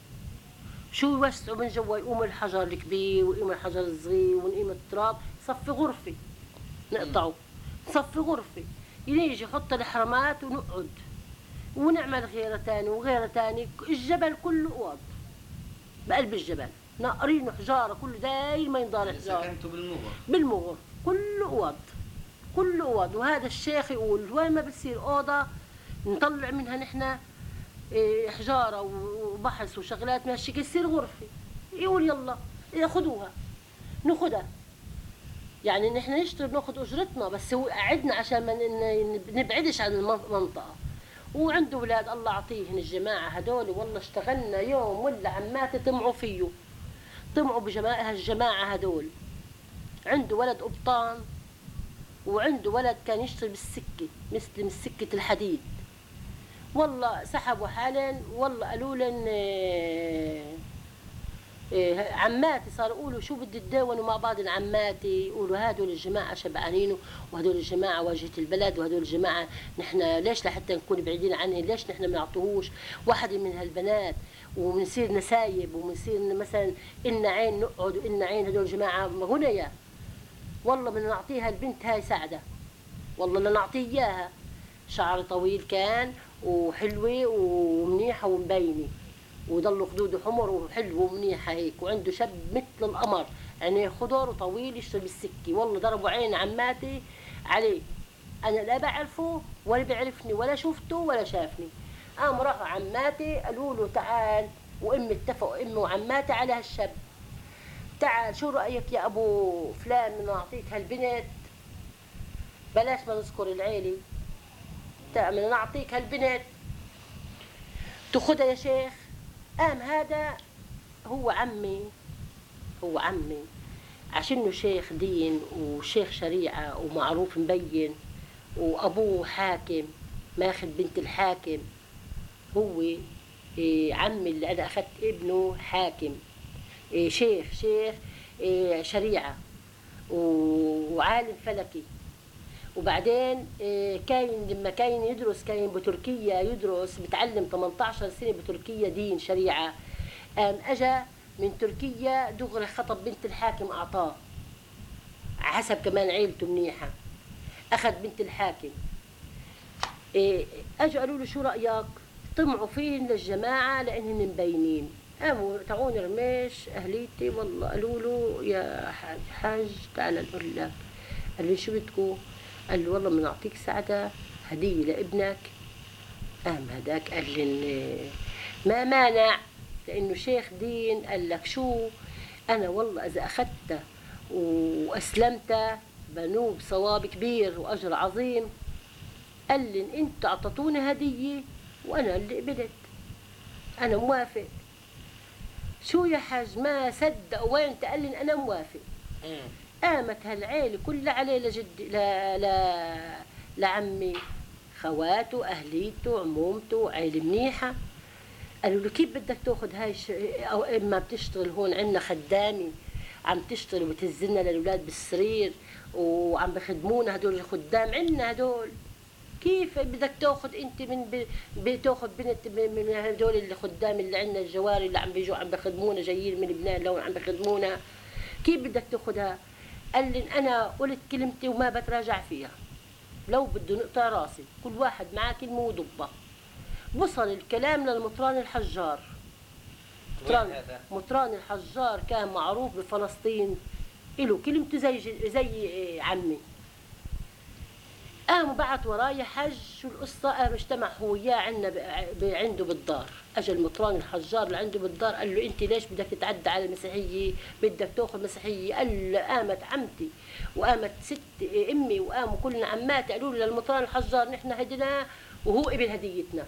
شو يوسعوا من جوا يقوم الحجر الكبير ويقوم الحجر الصغير ونقيم التراب، صفي غرفة نقطعه، صفي غرفة، يجي يحط الحرامات ونقعد ونعمل غيرة تاني وغيرة تاني. الجبل كله أوض، بقلب الجبل ناقرين حجارة كله دايما ينضال حجارة. سكنتوا بالمغر كله أوض، كله أوض. وهذا الشيخ يقول وين ما بتصير أوضة نطلع منها نحن حجارة وبحث وشغلات ماشي يصير غرفة، يقول يلا ياخذوها ناخذها، يعني نحن نشتغل ناخذ اجرتنا، بس هو قعدنا عشان ما نبعدش عن المنطقة. وعنده اولاد الله يعطيهن الجماعة هدول، والله اشتغلنا يوم ولا عماتي طمعوا فيه، طمعوا بجماعة الجماعة هدول. عنده ولد قبطان، وعنده ولد كان يشتغل بالسكة مثل سكة الحديد. والله سحبوا حالا، والله قالوا لن عماتي صاروا يقولوا شو بدي تداونوا مع بعض عماتي، يقولوا هدول الجماعة شبعانين، وهدول الجماعة واجهة البلد، وهدول الجماعة نحن ليش لحتى نكون بعيدين عنهم، ليش نحن ما نعطوهوش واحدة من هالبنات ومنصير نسايب ومنصير مثلا إلنا عين نقعد وإلنا عين. هدول الجماعة غنية، والله بدنا نعطيها البنت هاي سعدة، والله بدنا نعطيه إياها. شعر طويل كان وحلوة ومنيحة ومبينة، وضلوا خدوده حمر وحلو ومنيحة هيك، وعنده شب مثل القمر، عينيه خضر وطويل يشتغل بالسكة. والله ضربوا عين عماتي عليه، أنا لا بعرفه ولا بيعرفني ولا شفته ولا شافني. قام راحوا عماتي قالوا له تعال، وأمي اتفقوا أمي وعماتي على هالشب، تعال شو رأيك يا أبو فلان نعطيك هالبنت، بلاش ما نذكر العيلة، تعال نعطيك هالبنت تاخدها يا شيخ. قام هذا هو عمي عشانه شيخ دين وشيخ شريعة ومعروف مبين، وأبوه حاكم ماخذ بنت الحاكم، هو عمي اللي أنا أخذت ابنه حاكم، شيخ شريعة وعالم فلكي. وبعدين كان لما كان يدرس، كان بتركيا يدرس، بتعلم 18 سنة بتركيا دين شريعة. قام أجا من تركيا دغري خطب بنت الحاكم، أعطاه حسب كمان عيلته منيحة، أخذ بنت الحاكم. أجوا قالوا له شو رأيك؟ طمعوا فيه للجماعة لأنهم مبينين. قاموا تعون رميش أهليتي والله قالوا له يا حاج تعال نقول لك. قال لي شو بدكوا؟ قال له والله بنعطيك سعدة هدية لابنك. قام هداك قال لي ما مانع لأنه شيخ دين. قال لك شو؟ أنا والله إذا أخذته وأسلمته بنوب صواب كبير وأجر عظيم. قال لي أنت أعطتوني هدية وأنا اللي قبلت، أنا موافق. شو يا حاج؟ ما صدق وين؟ قال لي أنا موافق. قامت هالعيلة كلها عليه لجدي لعمي، خواته، أهليته، عمومته، عيلة منيحة. قالوا له كيف بدك تاخذ هاي أو إما بتشتغل هون عندنا خدامة عم تشتغل وبتهزلنا للأولاد بالسرير وعم بخدمونا هدول الخدام عندنا هدول، كيف بدك تاخذ انت بتاخذ بنت من هدول الخدام اللي عندنا الجواري اللي عم بيجوا عم بخدمونا جايين من لبنان لو عم بخدمونا، كيف بدك تاخذها؟ قال لي انا قلت كلمتي وما بتراجع فيها، لو بده نقطع راسي، كل واحد معاه كلمه وضبه. وصل الكلام للمطران الحجار. مطران الحجار كان معروف بفلسطين، له كلمته زي عمي. قام بعت ورايا حج شو القصة. قام اجتمع هو وياه عنده بالدار. اجى المطران الحجار لعنده بالدار قال له انت ليش بدك تتعدى على المسيحية؟ بدك تاخذ مسيحية؟ قال قامت عمتي وقامت ست امي وقاموا كلنا عماتي قالوا له للمطران الحجار نحن هديناه وهو قبل هديتنا.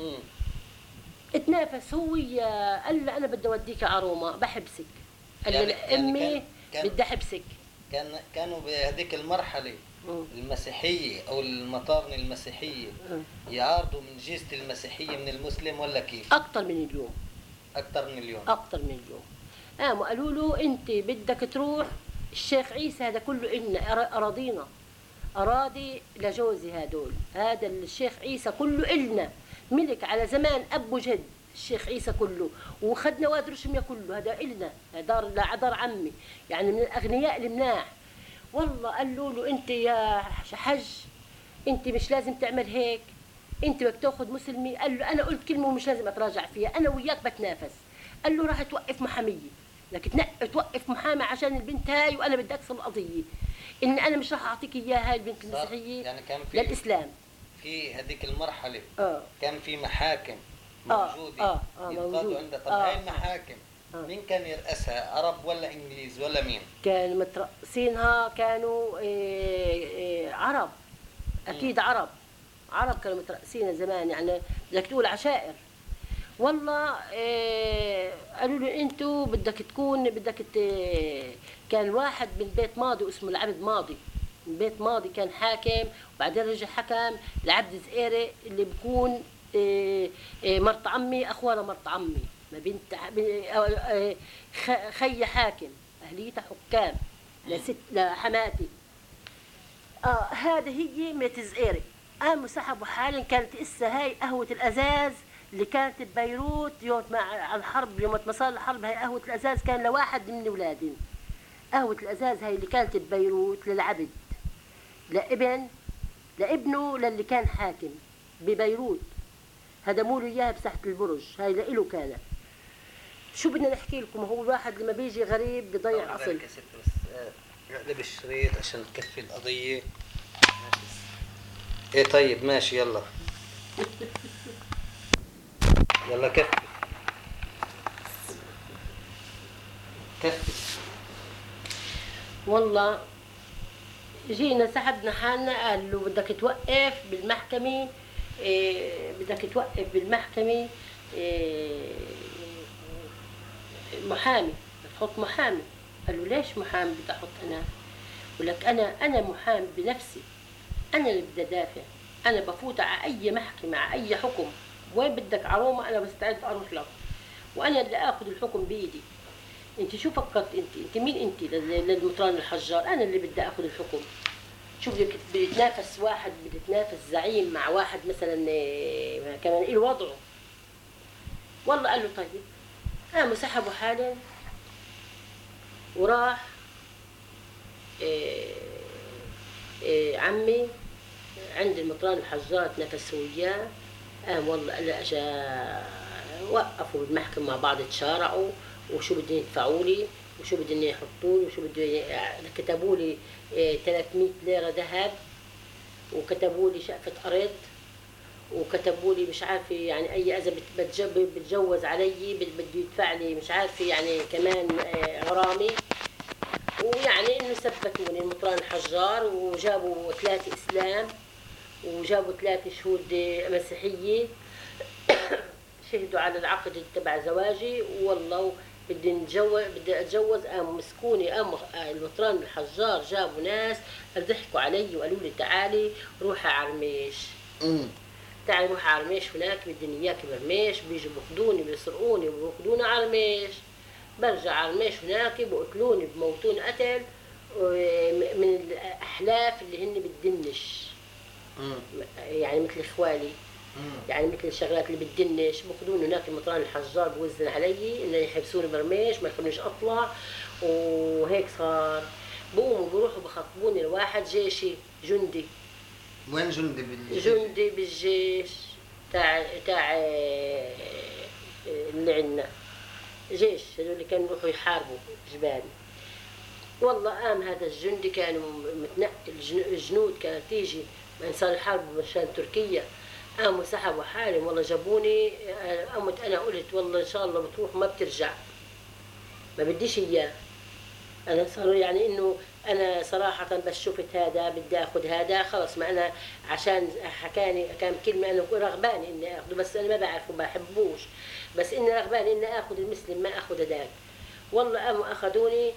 اتنافس هو وياه. قال له انا بدي اوديك على روما بحبسك. قال له يعني امي بدي احبسك. كانوا بهذيك المرحلة المسيحية أو المطارنة المسيحية يعارضوا من جيزة المسيحية من المسلم ولا كيف؟ أكثر من اليوم. أكثر من اليوم. قاموا قالوا له أنت بدك تروح الشيخ عيسى هذا كله إلنا أراضينا، أراضي لجوزي هدول، هذا الشيخ عيسى كله إلنا ملك على زمان أبو جد الشيخ عيسى كله، وخدنا واد رشمية كله هذا إلنا دار عمي، يعني من الأغنياء المناح. والله قالوا له انت يا حج انت مش لازم تعمل هيك، انت بدك تاخذ مسلمي. قال له انا قلت كلمه ومش لازم اتراجع فيها، انا وياك بتنافس. قال له راح توقف محاميه، لك توقف محامي عشان البنت هاي وانا بدي اكسب القضيه، ان انا مش راح اعطيك اياها هاي البنت المسيحيه يعني كان في للاسلام. في هذيك المرحله كان في محاكم موجوده ينقضوا عندها. طب هاي المحاكم مين كان يرأسها؟ عرب ولا انجليز ولا مين؟ كان مترأسينها كانوا عرب، اكيد عرب كانوا مترأسينها زمان، يعني بدك تقول عشائر. والله قالوا له انتوا بدك تكون كان واحد من بيت ماضي اسمه العبد ماضي، من بيت ماضي كان حاكم وبعدين رجع حكم العبد زئيري اللي بكون مرت عمي اخوانا مرت عمي، ما بنت خي حاكم اهليتها حكام لحماتي. هذا هي ميت زئيري. قاموا سحبوا حالا. كانت هاي قهوة الأزاز اللي كانت ببيروت يوم مع الحرب، يوم ما صار الحرب، هاي قهوة الأزاز كان لواحد من أولادين. قهوة الأزاز هاي اللي كانت ببيروت للعبد، لابنه للي كان حاكم ببيروت، هدموا له اياها بساحة البرج، هاي لإله كانت. شو بدنا نحكي لكم؟ هو الواحد لما بيجي غريب بضيع اصل. اقلب الشريط عشان تكفي القضية. ايه طيب ماشي يلا. يلا كفي والله جينا سحبنا حالنا. قال له بدك توقف بالمحكمة، بدك توقف بالمحكمة محامي، تحط محامي. قال له ليش محامي بدي احط انا؟ ولك انا محامي بنفسي، انا اللي بدي ادافع، انا بفوت على اي محكمة على اي حكم وين بدك عرومه انا مستعد اروح لك، وانا اللي اخذ الحكم بايدي. انت شو فكرت؟ انت مين انت للمطران الحجار؟ انا اللي بدي اخذ الحكم. شوف بدك بيتنافس واحد، بيتنافس زعيم مع واحد مثلا كمان له وضعه. والله قال له طيب، قاموا سحبوا حالا وراح عمي عند المطران الحجار تنافسوا وياه. قام والله قال له اجا وقفوا بالمحكمة مع بعض تشارعوا، وشو بدهم يدفعوا لي وشو بدهم يحطوا لي وشو بدهم كتبوا لي 300 ليرة ذهب، وكتبوا لي شقفة أرض، وكتبوا لي مش عارفة يعني أي إذا بتجوز علي بده يدفع لي مش عارفة يعني كمان غرامي. ويعني إنه ثبتوني المطران الحجار، وجابوا 3 إسلام وجابوا 3 شهود مسيحية شهدوا على العقد تبع زواجي. والله بدي اتجوز، قاموا مسكوني، قاموا المطران الحجار جابوا ناس ضحكوا علي وقالوا لي تعالي روحي عرميش. تعالي روحي عرميش، هناك بدي اياكي برميش، بيجوا بياخذوني بيسرقوني وبياخذوني عرميش. برجع عرميش هناك بقتلوني بموتوني قتل من الاحلاف اللي هن بتدنش، يعني مثل اخوالي، يعني مثل الشغلات اللي بتدنش بأخذوني هناك المطران الحجار بوزن علي انه يحبسوني برميش ما يخلونيش اطلع. وهيك صار بقوموا بروحوا بخطبوني لواحد جيشي جندي. وين جندي بالجيش؟ جندي بالجيش تاع اللي عندنا جيش، هذول اللي كانوا يروحوا يحاربوا جبال. والله قام هذا الجندي كانوا متنقل الجنود كانت تيجي من صار يحاربوا مشان تركيا، قاموا سحبوا حالهم والله جابوني. قمت انا قلت والله ان شاء الله بتروح ما بترجع، ما بديش اياه. انا صار يعني انه انا صراحه بس شفت هذا بدي اخذ هذا خلص، ما انا عشان حكاني كان كلمه انا رغباني اني اخذه، بس انا ما بعرفه ما بحبوش، بس اني رغباني اني اخذ المسلم ما اخذ هذاك. والله قاموا اخذوني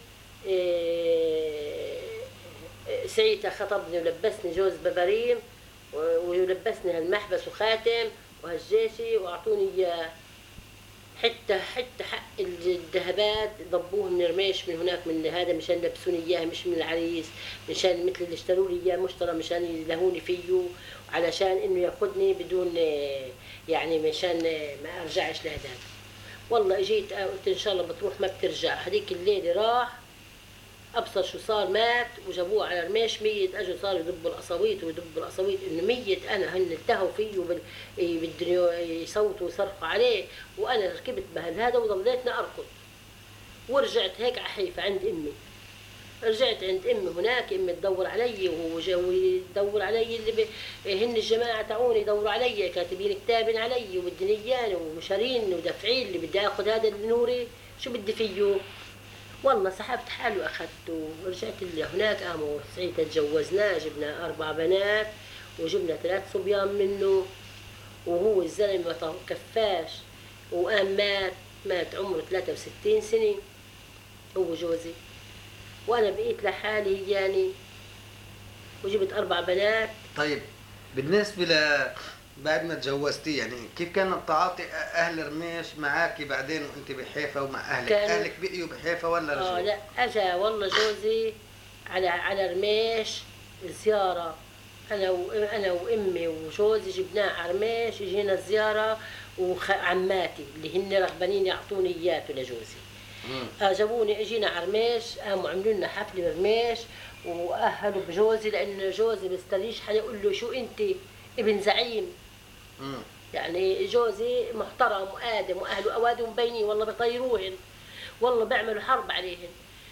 سعيتها خطبني ولبسني جوز ببريم ولبسني هالمحبس وخاتم وهالجيشي واعطوني اياه. حتى حق الذهبات ضبوه من رميش من هناك من هذا مشان يلبسوني اياه، مش من العريس، مشان مثل اللي اشتروا لي اياه مشترى مشان يلهوني فيه، علشان انه ياخذني بدون يعني مشان ما ارجعش لهذاك. والله اجيت قلت ان شاء الله بتروح ما بترجع. هذيك الليله راح ابصر شو صار، مات وجابوه على رميش ميت. اجوا صاروا يدبوا القصاويط ويدبوا القصاويط انه ميت. انا هن انتهوا فيه بدهم يصوتوا ويصرخوا عليه، وانا ركبت بهذا وضليتنا اركض. ورجعت هيك على حيفا عند امي. رجعت عند امي هناك، امي تدور علي وهو يدور علي اللي هن الجماعه تاعوني يدوروا علي كاتبين كتاب علي وبدني اياني ومشارين ودافعين اللي بدي اخذ هذا النوري شو بدي فيه. والله سحبت حالي واخذته ورجعت اللي هناك. قاموا سعيد تجوزناه، جبنا 4 بنات وجبنا 3 صبيان منه، وهو الزلمه ما كفاش وقام مات عمره 63 سنه هو جوزي، وانا بقيت لحالي يعني وجبت 4 بنات. طيب بالنسبة بعد ما تجوزتي يعني كيف كان تعاطي أهل رميش معاكي بعدين وأنت بحيفا ومع أهلك؟ أهلك بقيوا بحيفا ولا رجعوا؟ لا أجا والله جوزي على رميش زيارة، أنا وأمي وجوزي جبناه على رميش يجينا زيارة، وعماتي اللي هن رغبانين يعطوني إياته لجوزي. جابوني اجينا على رميش، قاموا عملوا لنا حفله برميش واهلوا بجوزي، لان جوزي بيستريش حدا يقول له شو انت ابن زعيم. يعني جوزي محترم وادم واهله اوادم مبينين، والله بيطيروهن، والله بيعملوا حرب عليهن.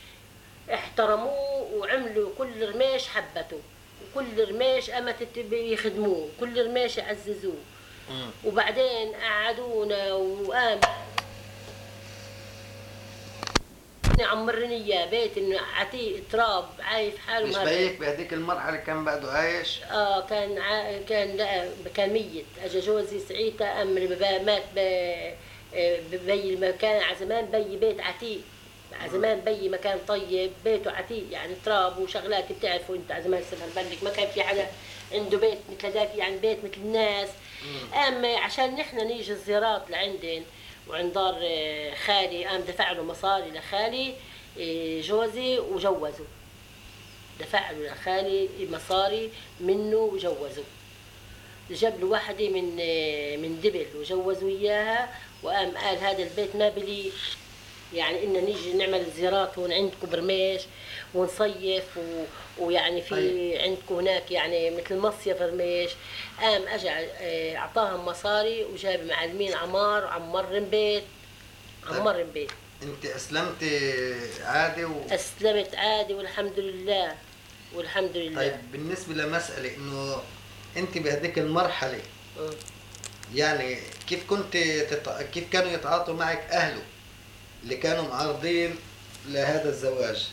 احترموه وعملوا كل رميش حبته، وكل رميش قامت بيخدموه، كل رميش يعززوه. وبعدين قعدونا وقام عمرني اياه بيت انه عتيق تراب عايش حاله. مش بيك بهذيك المرحله كان بعده عايش؟ كان ميت. اجى جوزي سعيتها مات بي المكان على زمان بي بيت عتيق زمان بي مكان طيب، بيته عتيق يعني تراب وشغلات، بتعرفوا انت زمان سفر بلك ما كان في حدا عنده بيت مثل هذاك، يعني بيت مثل الناس. اما عشان نحن نيجي الزيارات لعندن وعند دار خالي، قام دفع له مصاري لخالي جوزي وجوزه، دفع له لخالي مصاري منه وجوزه. جاب له واحدة من دبل وجوزوا إياها، وقام قال هذا البيت ما بلي يعني إن نيجي نعمل زيارات هون عندكم برميش ونصيف ويعني في عندكم هناك يعني مثل مصيف برميش. قام أجا أعطاهم مصاري وجاب معلمين عمار، عمر بيت، عمر بيت. انت اسلمت عادي أسلمت عادي والحمد لله، والحمد لله. طيب بالنسبة لمسألة انه انت بهذيك المرحلة يعني كيف كانوا يتعاطوا معك اهله اللي كانوا معارضين لهذا الزواج؟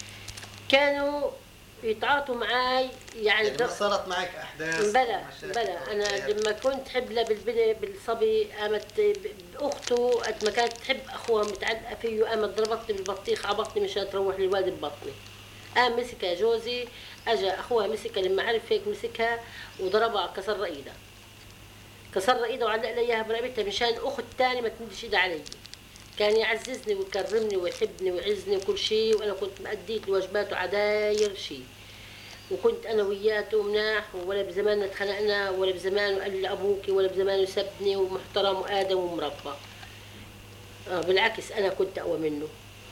كانوا يتعاطوا معي يعني ما صارت معك احداث؟ بلا انا لما كنت حبلة بالصبي، قامت اخته قد ما كانت تحب اخوها متعلقه فيه، قامت ضربتني بالبطيخ على بطني مشان تروح للواد ببطني. قام مسكها جوزي، اجى اخوها مسكها لما عرف هيك مسكها وضربها، كسر ايدها، كسر ايدها وعلق لي اياها برقبتها مشان اخت تاني ما تمدش ايدها علي. كان يعززني ويكرمني ويحبني ويعزني وكل شيء، وانا كنت مأديت الواجبات وعداير شيء، وكنت انا وياته مناح، ولا بزماننا اتخانقنا، ولا بزمانه قال لي ابوكي، ولا بزمانه سبني، ومحترم وادم ومربى. بالعكس انا كنت اقوى منه.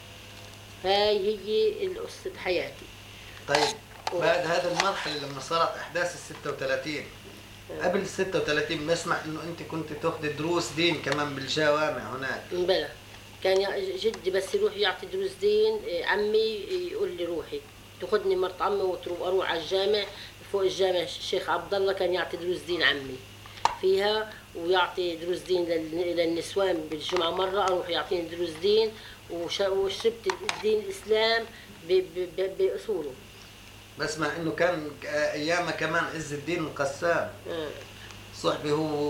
هاي هي قصة حياتي. طيب بعد هذه المرحلة لما صارت احداث ال36، قبل ال36 بنسمع انه انت كنت تاخذي دروس دين كمان بالجوامع هناك. بلى، كان جدي بس يروح يعطي دروس دين، عمي يقول لي روحي، تاخذني مرت عمي واروح على الجامع، فوق الجامع الشيخ عبد الله كان يعطي دروس دين عمي فيها، ويعطي دروس دين للنسوان بالجمعه مره اروح يعطيني دروس دين، وشربت الدين الاسلام باصوله. بسمع انه كان ايامها كمان عز الدين القسام صحبي هو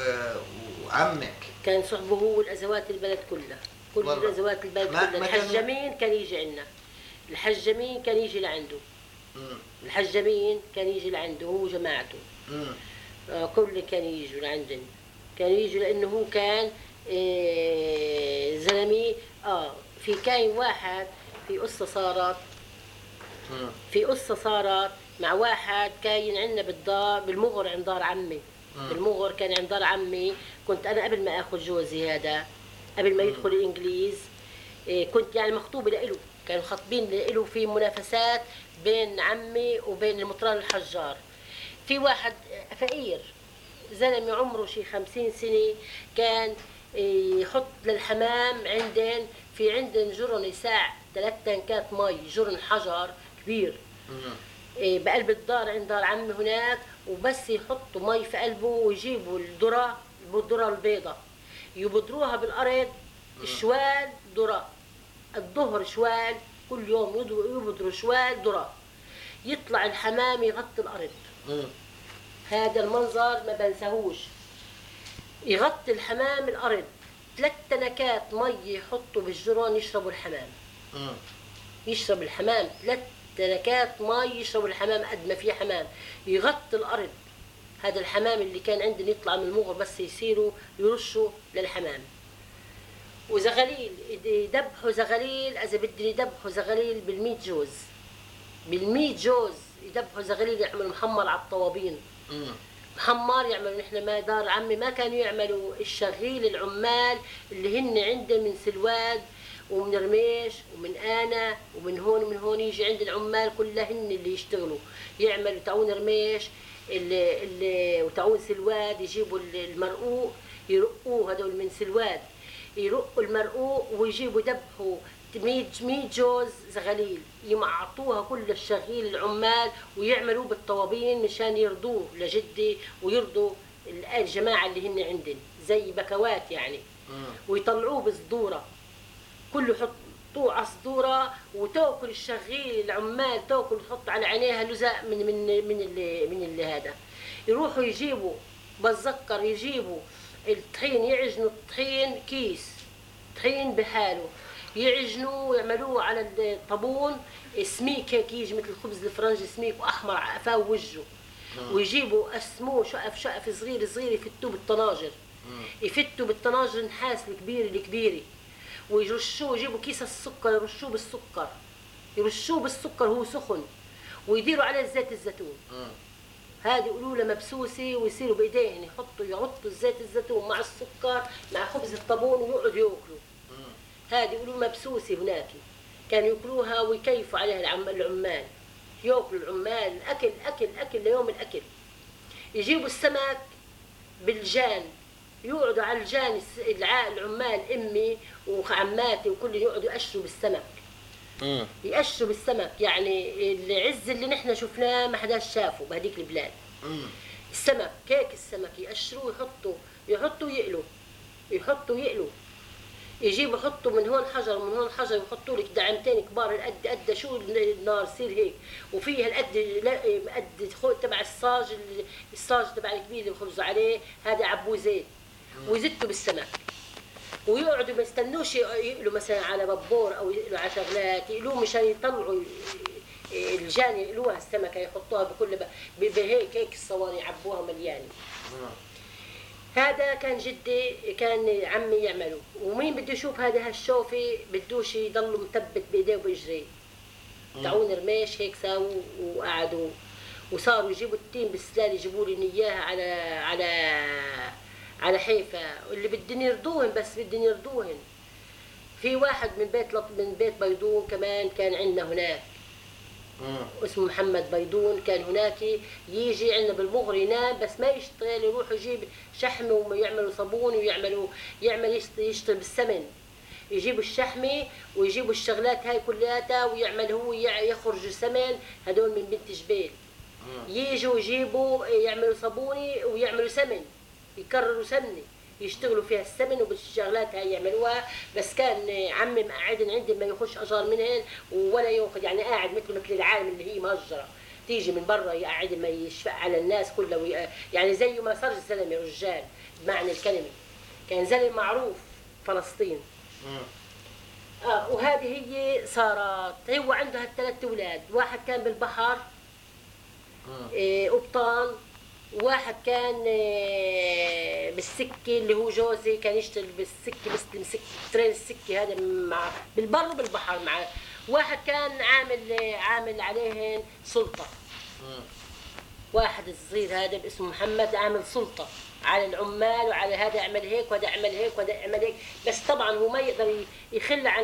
وعمك. كان صحبه هو والازوات البلد كلها، كل الازوات البلد كلها. الحجامين كان يجي عندنا، الحجامين كان يجي لعنده، الحجامين كان يجي لعنده هو وجماعته. كل كان يجوا لعندنا، كانوا يجوا لانه هو كان زلمي. في كاين واحد في قصه صارت، في قصه صارت مع واحد كاين عندنا بالدار بالمغر عند دار عمي. بالمغر كان عند دار عمي، كنت انا قبل ما اخذ جوزي هذا، قبل ما يدخل الانجليز، كنت يعني مخطوبه له، كانوا خاطبين له في منافسات بين عمي وبين المطران الحجار. في واحد فقير زلمه عمره شي 50 سنه، كان يحط للحمام عندن جرن يساع 3 تنكات مي، جرن حجر كبير بقلب الدار عند دار عمي هناك، وبس يحطوا مي في قلبه ويجيبوا الذرة البيضة يبدروها بالأرض، شوال ذرة، الظهر شوال، كل يوم يبدروا شوال ذرة، يطلع الحمام يغطي الأرض. هذا المنظر ما بنساهوش، يغطي الحمام الأرض، 3 تنكات مي يحطوا بالجرون يشربوا الحمام. يشرب الحمام 3 تنكات مي يشرب الحمام قد ما في حمام، يغطي الأرض. هذا الحمام اللي كان عندنا يطلع من المغر بس يصيروا يرشوا للحمام. وزغليل يذبحوا زغليل، إذا بدي يذبحوا زغليل بال100 جوز، بال100 جوز يذبحوا زغليل، يعملوا محمر على الطوابين. محمر يعملوا. نحن ما دار عمي ما كانوا يعملوا، الشغيل العمال اللي هن عندنا من سلواد ومن رميش ومن آنا ومن هون ومن هون، يجي عند العمال كلها هن اللي يشتغلوا، يعملوا تعون رميش اللي وتعون سلواد، يجيبوا المرقوق يرقوه، هذول من سلواد يرقوا المرقوق ويجيبوا يذبحوا 100 جوز زغليل، يمعطوها كل الشغيل العمال ويعملوا بالطوابين مشان يرضوه لجدي ويرضوا الجماعة اللي هن عندن زي بكوات يعني. ويطلعوه بصدورة، كله يحطوه على صدورة، وتاكل الشغيل العمال تاكل، تحط على عينيها لزق من اللي هذا. يروحوا يجيبوا، بتذكر يجيبوا الطحين، يعجنوا الطحين كيس طحين بحاله، يعجنوه ويعملوه على الطابون سميك هيك، يجي مثل الخبز الفرنجي سميك واحمر على قفاه ووجهه. ويجيبوا قسموه شقف شقف صغير صغير، يفتوه بالطناجر، يفتوا بالطناجر النحاس الكبيره، ويرشوه، يجيبوا كيس السكر يرشوه بالسكر، يرشوه بالسكر هو سخن، ويديروا عليه زيت الزيتون. هذه يقولوا له مبسوسه، ويصيروا بايديهم يعطوا زيت الزيتون مع السكر مع خبز الطابون ويقعدوا ياكلوا. هذه يقولوا مبسوسه. هناك كانوا ياكلوها ويكيفوا عليها العمال، ياكلوا العمال الاكل اكل اكل ليوم الاكل. يجيبوا السمك بالجان، يقعدوا على الجان العمال امي وعماتي وكل يقعدوا يقشروا بالسمك. يقشروا بالسمك، يعني العز اللي نحن شفناه ما حداش شافه بهديك البلاد. السمك كيك السمك يقشروه، يحطوا يقلوا، يحطوا يقلوا، يجيبوا يحطوا من هون حجر ومن هون حجر، ويحطوا لك دعمتين كبار قد شو النار تصير هيك، وفيها قد تبع الصاج تبع الكبير اللي بخبزوا عليه، هذا عبوه زيت ويزتوا بالسمك. ويقعدوا ما يستنوش يقلوا مثلا على ببور او يقلوا على شغلات، يقلوه مشان يطلعوا الجان، يقلوها السمكه يحطوها بكل هيك الصواني يعبوها مليانه. هذا كان جدي، كان عمي يعمله. ومين بده يشوف هذا هالشوفي بدوش يضلوا مثبت بايديه وباجريه. تعون رميش هيك ساووا وقعدوا، وصاروا يجيبوا التين بالسلال يجيبوا لي اياها على حيفا، واللي بدهم يرضوهن، بس بدهم يرضوهن. في واحد من بيت بيضون كمان كان عندنا هناك، اسمه محمد بيضون، كان هناك يجي عندنا بالمغري ينام بس ما يشتغل، يروح يجيب شحمه ويعملوا صابون يشتغل بالسمن، يجيبوا الشحمه ويجيبوا الشغلات هاي كلياتها ويعمل هو يخرج سمن. هدول من بنت جبيل يجوا يجيبوا يعملوا صابوني ويعملوا سمن، يكرروا سمنه يشتغلوا فيها السمن وبالشغلات هاي يعملوها. بس كان عمي مقعدن عندي ما يخش اجار منهن ولا ياخذ، يعني قاعد مثل العالم اللي هي مهجره تيجي من برا يقعد ما يشفق على الناس كلها، يعني زي ما صار زلمه رجال بمعنى الكلمه، كان زلمه معروف فلسطين. وهذه هي صارت. هو عندها 3 اولاد، واحد كان بالبحر قبطان، وواحد كان بالسكه اللي هو جوزي كان يشتغل بالسكه بس ترين السكه هذا مع بالبر وبالبحر. مع واحد كان عامل عليهن سلطه، واحد الصغير هذا اسمه محمد عامل سلطه على العمال وعلى هذا اعمل هيك وهذا اعمل هيك وهذا اعمل هيك. بس طبعا هو ما يقدر يخل عن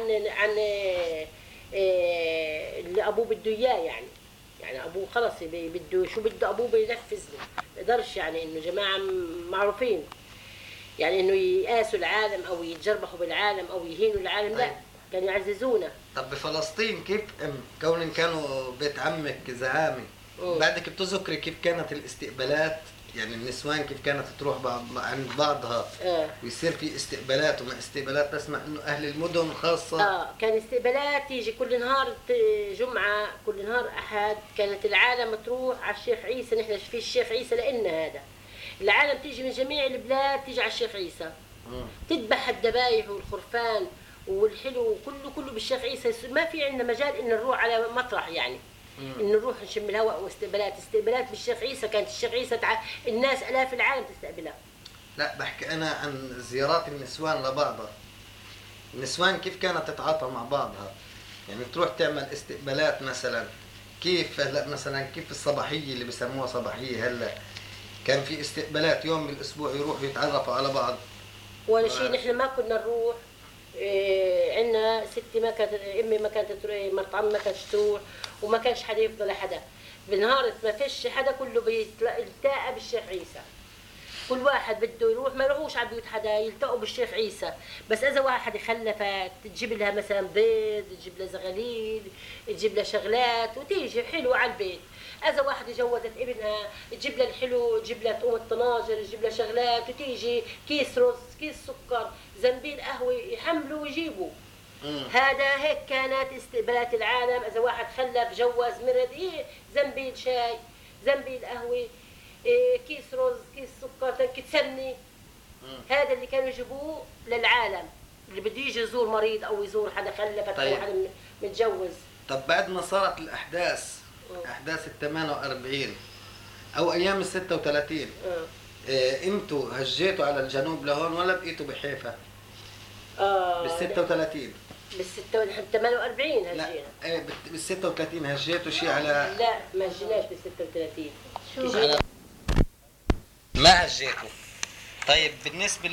اللي ابوه بده اياه، يعني ابوه خلص بده شو بده ابوه بينفذ له، ما يقدرش يعني انه جماعه معروفين يعني انه يقاسوا العالم او يتجربحوا بالعالم او يهينوا العالم، لا كانوا يعززونا. طب بفلسطين كيف كون كانوا بيت عمك زعامي، بعدك بتذكري كيف كانت الاستقبالات؟ يعني النسوان كيف كانت تروح عند بعضها ويصير في استقبالات وما استقبالات، بسمع انه اهل المدن خاصه كان استقبالات تيجي كل نهار جمعه، كل نهار احد، كانت العالم تروح على الشيخ عيسى. نحن في الشيخ عيسى لنا هذا العالم تيجي من جميع البلاد تيجي على الشيخ عيسى، تذبح الذبايح والخرفان والحلو كله بالشيخ عيسى. ما في عندنا مجال ان نروح على مطرح، يعني إن نروح نشم الهواء. واستقبالات بالشيخ عيسى، كانت الشيخ عيسى الناس آلاف العالم تستقبلها. لا بحكي أنا عن زيارات النسوان لبعضها. النسوان كيف كانت تتعاطى مع بعضها؟ يعني تروح تعمل استقبالات مثلا، كيف هلا مثلا كيف الصباحية اللي بسموها صباحية هلا، كان في استقبالات يوم بالأسبوع يروحوا يتعرفوا على بعض. ولا شيء نحن ما كنا نروح. عندنا ستي ما كانت، امي ما كانت تروح، مرت عمي ما كانتش تروح، وما كانش حدا يفضل حدا. بنهار ما فيش حدا، كله بيلتقى بالشيخ عيسى. كل واحد بده يروح، ما يروحوش على بيوت حدا، يلتقوا بالشيخ عيسى. بس اذا واحد خلفت تجيب لها مثلا بيض، تجيب لها زغاليل، تجيب لها شغلات وتيجي حلو على البيت. اذا واحده جوزت ابنها تجيب لها الحلو، تجيب لها تقوم الطناجر، تجيب لها شغلات، وتيجي كيس رز، كيس سكر، زنبيل قهوه يحملوا ويجيبوا. هذا هيك كانت استقبالات العالم. اذا واحد خلف جوز مرض، زنبيل شاي، زنبيل قهوه، كيس رز، كيس سكر، كيس سمنه. هذا اللي كانوا يجيبوه للعالم. اللي بده يجي يزور مريض او يزور حدا خلفت طيب. او حدا متجوز. طب بعد ما صارت الأحداث، أحداث ال 48 أو أيام ال 36، أنتوا هجيتوا على الجنوب لهون ولا بقيتوا بحيفا؟ بال 36 نحن 48 لا هجينا. بال 36 هجيتوا شيء على؟ لا ما هجيناش بال 36. على ما هجيتوا. طيب بالنسبة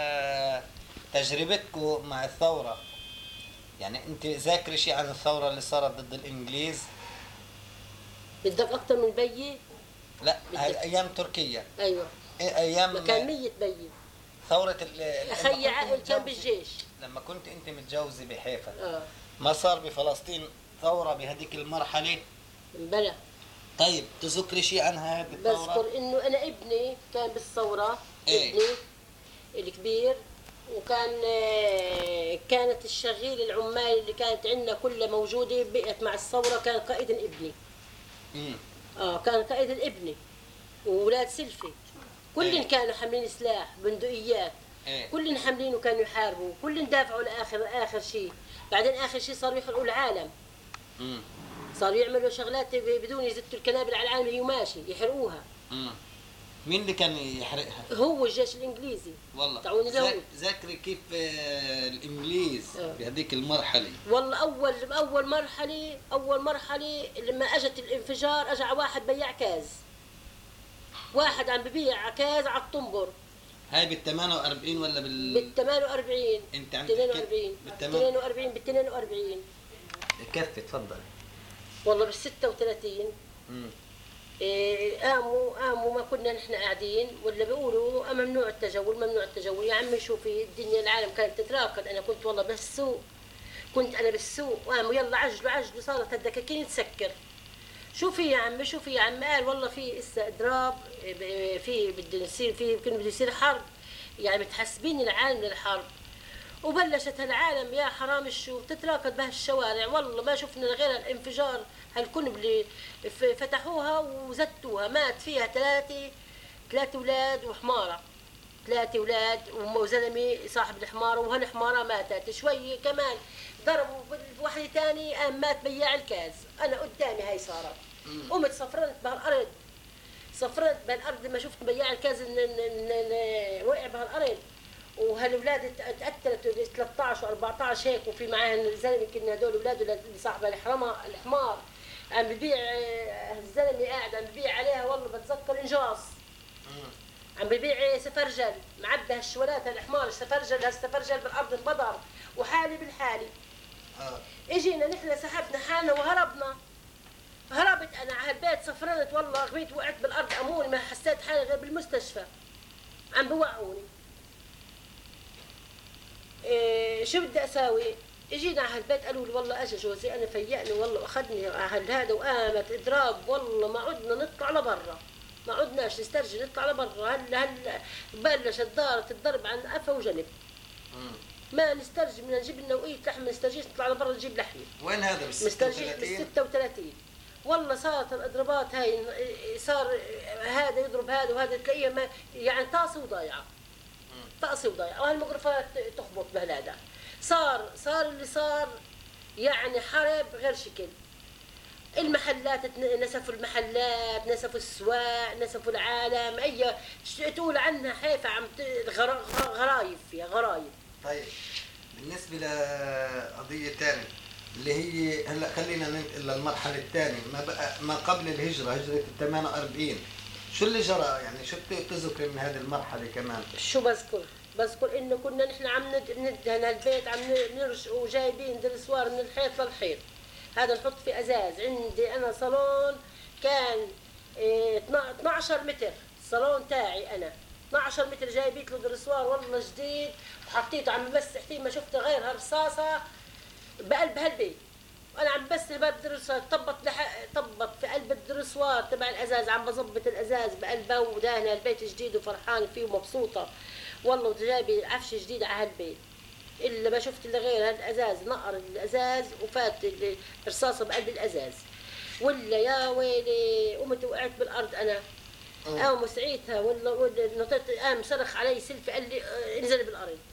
لتجربتكم مع الثورة، يعني أنت ذاكري شيء عن الثورة اللي صارت ضد الإنجليز؟ بدك أكثر من بيي؟ لا هاي أيام تركيا. أيوة. أيام ما كان ميت بيي. ثورة أخي عائل كان بالجيش. لما كنت أنت متجوزة بحيفا ما صار بفلسطين ثورة بهذيك المرحلة؟ بلى. طيب تذكري شيء عنها هذه الثورة؟ بذكر إنه أنا ابني كان بالثورة. إيه؟ ابني الكبير، وكان كانت الشغيل العمال اللي كانت عندنا كلها موجودة بقت مع الثورة، كان قائد ابني. كان قائد ابني وولاد سلفي كلهم كانوا حاملين سلاح بندقيات. كلهم حاملين وكانوا يحاربوا، كلهم دافعوا لاخر شيء. بعدين اخر شيء صاروا يحرقوا العالم. صاروا يعملوا شغلات بدون يزتوا الكنابل على العالم هي ماشي يحرقوها. مين اللي كان يحرقها؟ هو الجيش الانجليزي. والله تعون اليهود. ذاكري كيف الانجليز بهذيك المرحله؟ والله اول مرحله لما اجت الانفجار، اجى واحد بياع كاز، واحد عم ببيع كاز على الطنبر. هاي بال 48 ولا بال 48؟ انت عم 42 بال 42 كفي تفضل. والله بال 36 قاموا ما كنا نحن قاعدين، ولا بيقولوا ممنوع التجول. يا عمي شوفي الدنيا العالم كانت تتراكد. انا كنت والله بالسوق، قاموا يلا عجلوا صارت الدكاكين تسكر. شوفي يا عمي قال والله في اسا اضراب، في بده يصير بده يصير حرب، يعني متحسبين العالم للحرب. وبلشت العالم يا حرام الشوف تتراكد بهالشوارع. والله ما شفنا غير الانفجار، هالكنب اللي فتحوها وزتوها مات فيها ثلاثة اولاد وحماره. 3 اولاد وزلمه صاحب الحماره، وهالحماره ماتت. شوي كمان ضربوا بواحد ثاني قام مات بياع الكاز. انا قدامي هاي صارت. قمت صفرنت بهالارض لما شفت بياع الكاز وقع بهالارض. وهالولاد تقتلت 13 و14 هيك، وفي معاهم زلمه كنا هدول اولاده صاحب الحمار عم ببيع. الزلمه قاعد عم ببيع عليها، والله بتذكر انجاص. عم ببيع سفرجل معبى هالشوالات هالحمار هالسفرجل بالارض انبدر، وحالي بالحالي. اجينا نحن سحبنا حالنا وهربنا. هربت انا على البيت صفرنت، والله غبيت وقعت بالارض اموني، ما حسيت حالي غير بالمستشفى عم بوقعوني. شو بدي اساوي؟ اجينا على البيت قالوا لي والله اجى جوزي انا فيقني والله واخذني على هذا، وقامت اضراب. والله ما عدنا نطلع لبرا، ما عدناش نسترجي نطلع لبرا. هلا بلشت دارت الضرب عن قفا وجنب. ما نسترجي بدنا نجيب لنا وقيت لحم، نسترجيش نطلع لبرا نجيب لحمه. وين هذا؟ بال 36. والله صارت الاضرابات هاي، صار هذا يضرب هذا وهذا تلاقيه ما يعني طاسه وضايعه. وهالمقرفات تخبط بهذا. صار اللي صار يعني حرب غير شكل. المحلات نسفوا المحلات، نسفوا السواق، نسفوا العالم. اي تقول عنها حيفا عم غرايب فيها غرايب. طيب بالنسبه لقضيه ثانيه اللي هي هلا خلينا ننتقل للمرحله الثانيه ما قبل الهجره، هجره ال 48. شو اللي جرى يعني؟ شو بتذكري من هذه المرحله كمان؟ شو بذكر انه كنا نحن عم ندهن البيت، عم نرش وجايبين درسوار من الحيط للحيط. هذا نحط فيه ازاز. عندي انا صالون كان 12 متر، الصالون تاعي انا 12 متر، جايبيت له درسوار والله جديد وحطيته عم بمسح فيه، ما شفت غير هالرصاصه بقلب هالبيت. وانا عم بمسح باب الدرسوار طبط في قلب الدرسوار تبع الازاز، عم بظبط الازاز بقلبه ودهن البيت جديد وفرحان فيه ومبسوطه. والله جايبي عفش جديد على هالبيت، الا ما شفت الا غير هالازاز، نقر الازاز وفات الرصاصه بقلب الازاز. ولا يا ويلي قمت وقعت بالارض انا. قام سعيتها ولا نطيت، قام صرخ علي سلفي قال لي انزل بالارض.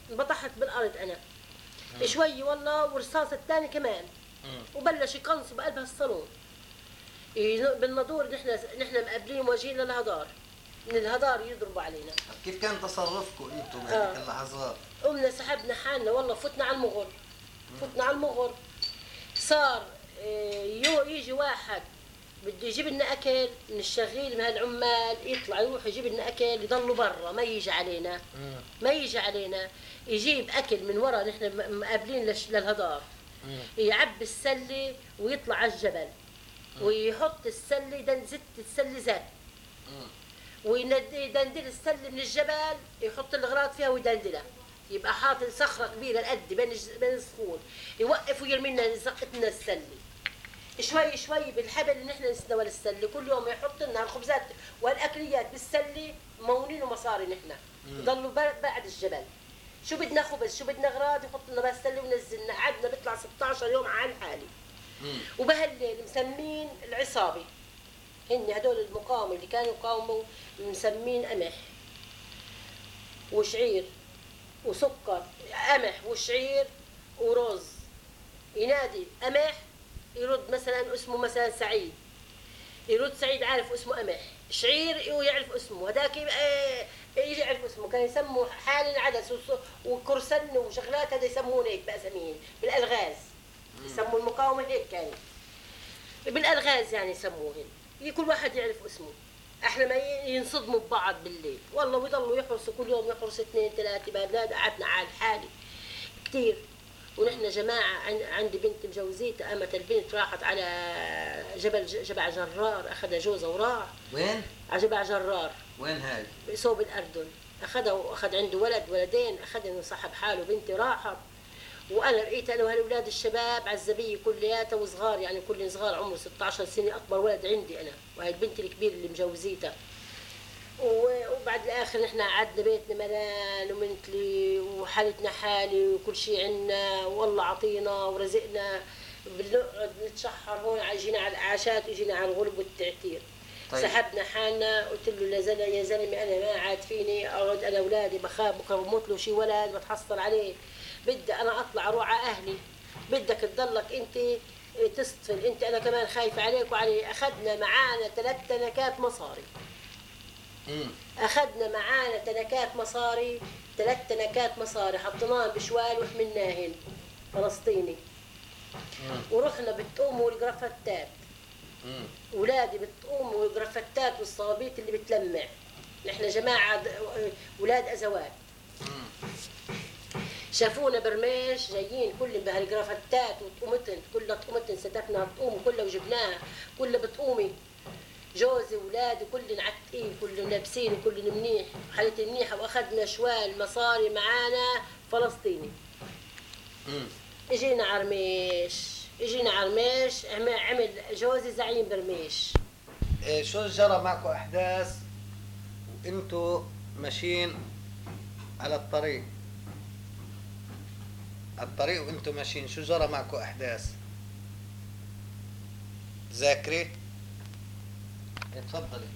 انبطحت بالارض انا شوي والله، والرصاص الثاني كمان، وبلش يقنص بقلب الصالون. بالنادور نحن مقابلين واجهين للهدار، من الهدار يضربوا علينا. كيف كان تصرفكم انتم بهذيك اللحظات؟ قمنا سحبنا حالنا والله، فتنا على المغر، فتنا على المغر. صار يجي واحد بده يجيب لنا اكل من الشغيل من هالعمال، يطلع يروح يجيب لنا اكل، يضلوا برا ما يجي علينا، ما يجي علينا، يجيب اكل من ورا نحن مقابلين للهدار، يعبي السله ويطلع على الجبل ويحط السله، زت السله زت، ويدندل السله من الجبل، يحط الاغراض فيها ويدندلها، يبقى حاطط صخره كبيره قد بين الصخور، يوقف ويرمي لنا زقتنا السله شوي شوي بالحبل اللي نحن نسنوى للسله. كل يوم يحط لنا الخبزات والاكليات بالسله، مونين ومصاري نحن ضلوا بعد الجبل. شو بدنا خبز، شو بدنا اغراض، يحط لنا بالسله ونزلنا. قعدنا بيطلع 16 يوم على حالي. وبهالليل مسمين العصابه، هن هدول المقاومه اللي كانوا يقاوموا، مسمين قمح وشعير وسكر، قمح وشعير ورز. ينادي قمح يرد مثلا اسمه مثلا سعيد، يرد سعيد عارف اسمه قمح، شعير يعرف اسمه هذاك، يجي يعرف اسمه. كان يسموا حال العدس وكرسن وشغلات، هذا يسمون هيك باساميهم بالالغاز، يسموا المقاومه هيك كانوا بالالغاز يعني يسموهن، كل واحد يعرف اسمه. احنا ما ينصدموا ببعض بالليل والله، ويضلوا يحرسوا كل يوم، يحرسوا 2 3 باب. قعدنا على حالي كثير. ونحن جماعة، عندي بنت مجوزيتها، قامت البنت راحت على جبع جرار، أخذها جوزها وراح. وين؟ على جبع جرار. وين هاي؟ بصوب الأردن. أخذها وأخذ عنده ولدين، أخذها وصاحب حاله، بنتي راحت. وأنا لقيت أنا وهالأولاد الشباب عزبية كلياتها وصغار، يعني كل صغار عمره 16 سنة، أكبر ولد عندي أنا، وهي البنت الكبيرة اللي مجوزيتها. وبعد الاخر نحن قعدنا بيتنا ملان ومنتلي وحالتنا حالي وكل شيء عنا، والله عطينا ورزقنا. بنقعد نتشحر هون، يجينا على الاعاشات ويجينا على الغلب والتعتير. طيب. سحبنا حالنا، قلت له يا زلمه انا ما عاد فيني اقعد، انا اولادي بخاف بكره بموت له شيء ولد بتحصل عليه، بدي انا اطلع اروح على اهلي، بدك تضلك انت تصطفل انت، انا كمان خايفه عليك وعلي. اخذنا معانا 3 تنكات مصاري، أخذنا معانا 3 تنكات مصاري، حطيناهم بشوال وحملناهن فلسطيني. ورحنا بتقوم والجرافتات، ولادي بتقوم والجرافتات والصوابيط اللي بتلمع. نحن جماعة ولاد أزواج، شافونا برميش جايين كل بهالجرافتات وتقومتن، كلها تقومتن، ستفنا تقوم كلها وجبناها كلها بتقومي. جوزي وولادي كلن عتقين، كلن لابسين، كلن منيح، حالتي منيحه. واخذنا شوال مصاري معانا فلسطيني. اجينا عرميش، عمل جوزي زعيم برميش. شو جرى معكم احداث وانتوا ماشيين على الطريق وانتوا ماشيين؟ شو جرى معكم احداث؟ ذاكري؟ اتفضلي.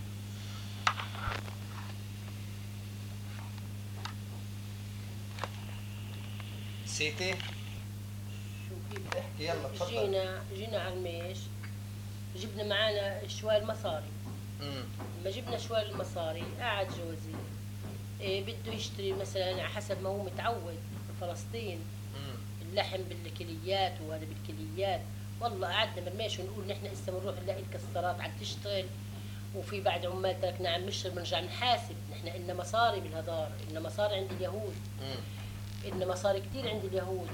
نسيتي؟ شو كيف احكي يلا تفضلي. جينا على الميش، جبنا معانا شوال مصاري. لما جبنا شوال المصاري قعد جوزي بده يشتري مثلا على حسب ما هو متعود بفلسطين اللحم بالكليات وهذا بالكليات. والله قعدنا بالميش ونقول نحن هسه بنروح نلاقي الكسرات عم تشتغل، وفي بعد عمال تركنا عم نشتغل، بنرجع نحاسب. نحن إلنا مصاري بالهدار، إلنا مصاري عند اليهود، إلنا مصاري كتير عند اليهود.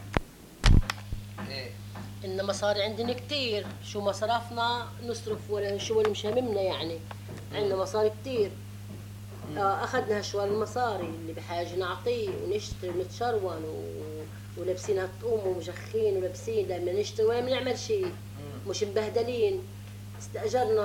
إلنا مصاري عندنا كتير، شو مصرفنا نصرف ولا شو ولا مش هممنا يعني. عندنا مصاري كتير. أخذنا هالشوال المصاري اللي بحاجة نعطيه ونشتري ونتشرون ولابسين هالطقوم ومجخين ولابسين لما نشتري ولا بنعمل شيء، مش مبهدلين. استأجرنا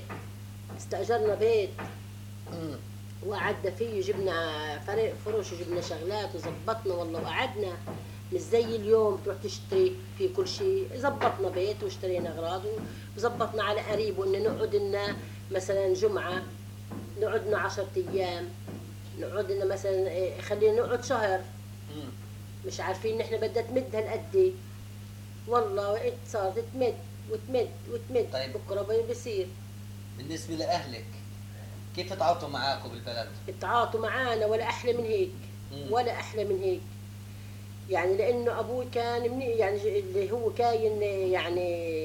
بيت وقعدنا فيه، جبنا فريق فرش وجبنا شغلات وزبطنا والله. وقعدنا مش زي اليوم تروح تشتري في كل شيء. زبطنا بيت واشترينا اغراض وزبطنا على قريب، وإن نقعد لنا مثلا جمعة نقعد لنا 10 أيام، نقعد لنا مثلا خلينا نقعد شهر مش عارفين نحن بدها تمد هالقد ايه. والله وقت صارت تمد وتمد وتمد. طيب. بكره بصير. بالنسبة لأهلك كيف تعاطوا معاكم بالبلد؟ التعاطوا معانا ولا احلى من هيك. ولا احلى من هيك. يعني لانه ابوي كان يعني اللي هو كاين يعني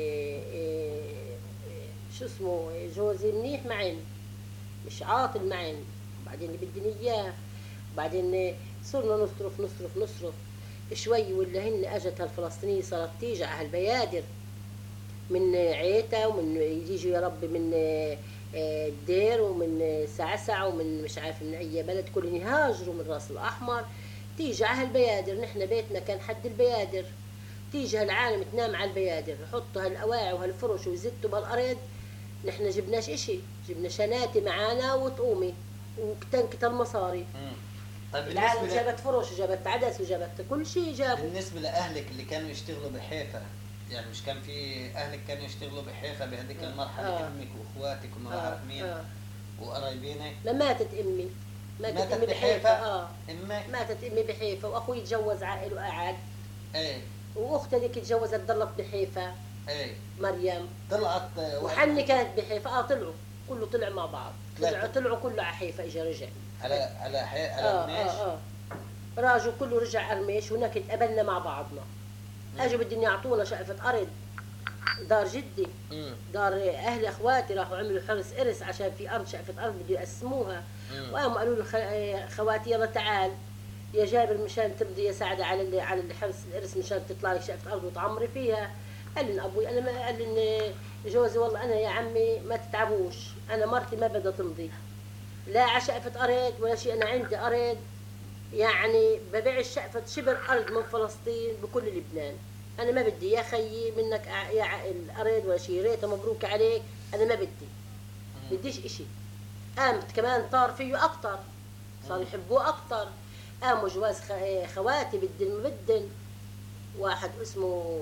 شو اسمه جوزي منيح معن، مش عاطل معن. بعدين اللي بدني اياه. بعدين صرنا نصرف نصرف نصرف شوي، ولا هن اجت هالفلسطينيه صارت تيجي على هالبيادر من عيتا، ومن يجوا يا رب من الدير ومن سعسع ومن مش عارف من اي بلد، كلهم يهاجروا من راس الاحمر تيجي على هالبيادر. نحن بيتنا كان حد البيادر، تيجي هالعالم تنام على البيادر، يحطوا هالاواعي وهالفرش ويزتوا بالارض. نحن جبناش اشي، جبنا شناتي معانا وطقومي وكتنكة المصاري. طيب العالم جابت فرش وجابت عدس وجابت كل شيء جابوا. بالنسبة لأهلك اللي كانوا يشتغلوا بحيفا، يعني مش كان في أهلك كانوا يشتغلوا بحيفا بهذيك المرحلة؟ أمك وأخواتك وما بعرف مين وقرايبينك. لا ماتت أمي. ماتت أمي بحيفا. أمك ماتت أمي بحيفا، وأخوي تجوز عائل وقعد. إيه. وأختي اللي تجوزت ضلت بحيفا. إيه. مريم طلعت. وحني كانت بحيفا. طلعوا كله طلع مع بعض. طلعوا كله على حيفا. إجا رجع على قرميش. راجوا كله رجع قرميش، وهناك اتقابلنا مع بعضنا. اجوا بدهم يعطونا شقفة أرض دار جدي. دار اهل اخواتي راحوا عملوا حرس ارث عشان في ارض شقفة ارض بده يقسموها. وقاموا قالوا لي خواتي يلا تعال يا جابر مشان تمضي يا سعده على الحرس الارث مشان تطلع لك شقفة ارض وتعمري فيها. قال لي ابوي انا ما قال لي جوزي والله انا يا عمي ما تتعبوش، انا مرتي ما بدها تمضي لا على شقفة ارض ولا شيء. انا عندي ارض يعني ببيع شقفة شبر ارض من فلسطين بكل لبنان. انا ما بدي يا خيي منك يا الارض ولا شيء، ريته مبروك عليك. انا ما بديش اشي. قامت كمان طار فيه اكتر، صار يحبوه اكتر. قاموا جواز خواتي بدن واحد اسمه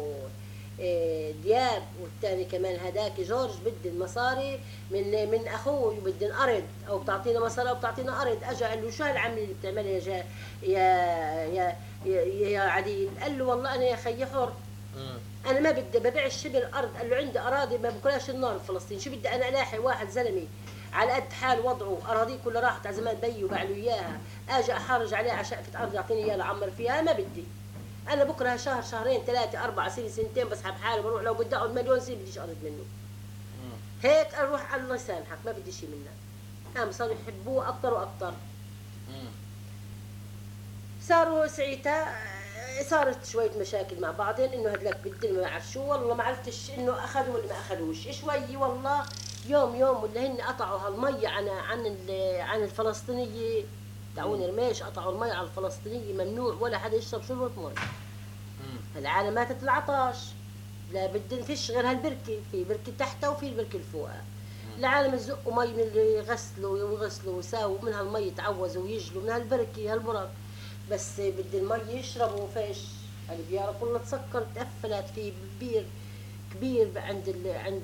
دياب، والثاني كمان هداك جورج بدن مصاري من اخوه بدن ارض، او بتعطينا مصاري او بتعطينا ارض. اجى قال له شو هالعمل اللي بتعملها يا عديل؟ قال له والله انا يا خيي حر، انا ما بدي ببيع الشبر ارض. قال له عندي اراضي ما بكلاش النار بفلسطين، شو بدي انا الاحي واحد زلمه على قد حال وضعه اراضيه كلها راحت على زمان بيي وباع له اياها، اجي احرج عليه على شقفه ارض يعطيني اياها لعمر فيها؟ ما بدي. انا بكره شهر شهرين ثلاثه اربعه سنتين بسحب حالي بروح، لو بدي اقعد مليون سنه بديش ارض منه. هيك اروح الله يسامحك ما بدي شيء منه. قام صاروا يحبوه اكثر واكثر. صاروا ساعتها صارت شوية مشاكل مع بعضين، انه هدلاك بدل ما بعرف شو، والله ما عرفتش انه اخذوا ولا ما اخذوش شوي. والله يوم ولا هن قطعوا هالمية عن الفلسطينية. دعوني رميش قطعوا المية على الفلسطينية، ممنوع ولا حدا يشرب شربة مي. العالم ماتت العطش، لا بدن فيش غير هالبركة، في بركة تحتها وفي البركة اللي فوقها. العالم يزقوا مي من اللي يغسلوا ويساووا من هالمي يتعوزوا ويجلوا من هالبركة هالبرد، بس بدي المي يشربوا فيش. البيارة كلها تسكر تقفلت. في بير كبير عند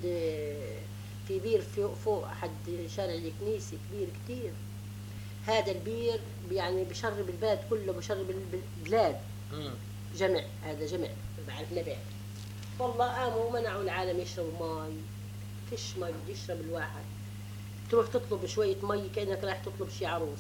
في بير فوق حد شارع الكنيسة كبير كتير. هذا البير يعني بشرب البلد كله، بشرب البلاد جمع. هذا جمع بعرف نبع. والله قاموا منعوا العالم يشربوا مي، فيش مي بده يشرب الواحد. تروح تطلب شوية مي كأنك رايح تطلب شي عروس.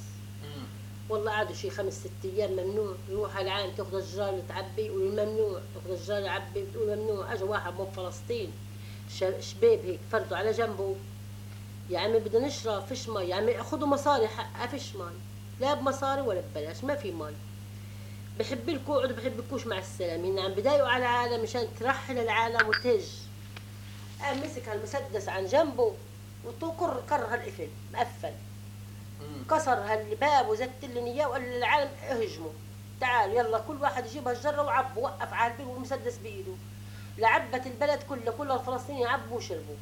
والله قعدوا شي 5-6 أيام ممنوع. يروح العالم تاخذ الجار تعبي يقول ممنوع، تاخذ الجار يعبي بتقول ممنوع. اجى واحد من فلسطين شباب هيك فردوا على جنبه، يا عمي بدنا نشرب فيش مي، يا عمي خذوا مصاري حقها فيش مي، لا بمصاري ولا ببلاش ما في مي. بحب لكم اقعدوا بحبكوش مع السلامة. عم بضايقوا على العالم مشان ترحل العالم وتهج. قام مسك هالمسدس عن جنبه كر هالقفل مقفل، كسر هالباب وزت لنا اياه وقال للعالم اهجموا تعالوا يلا كل واحد يجيب هالجره وعب. وقف على البير والمسدس بايده، لعبت البلد كلها الفلسطينيين عبوا وشربوا.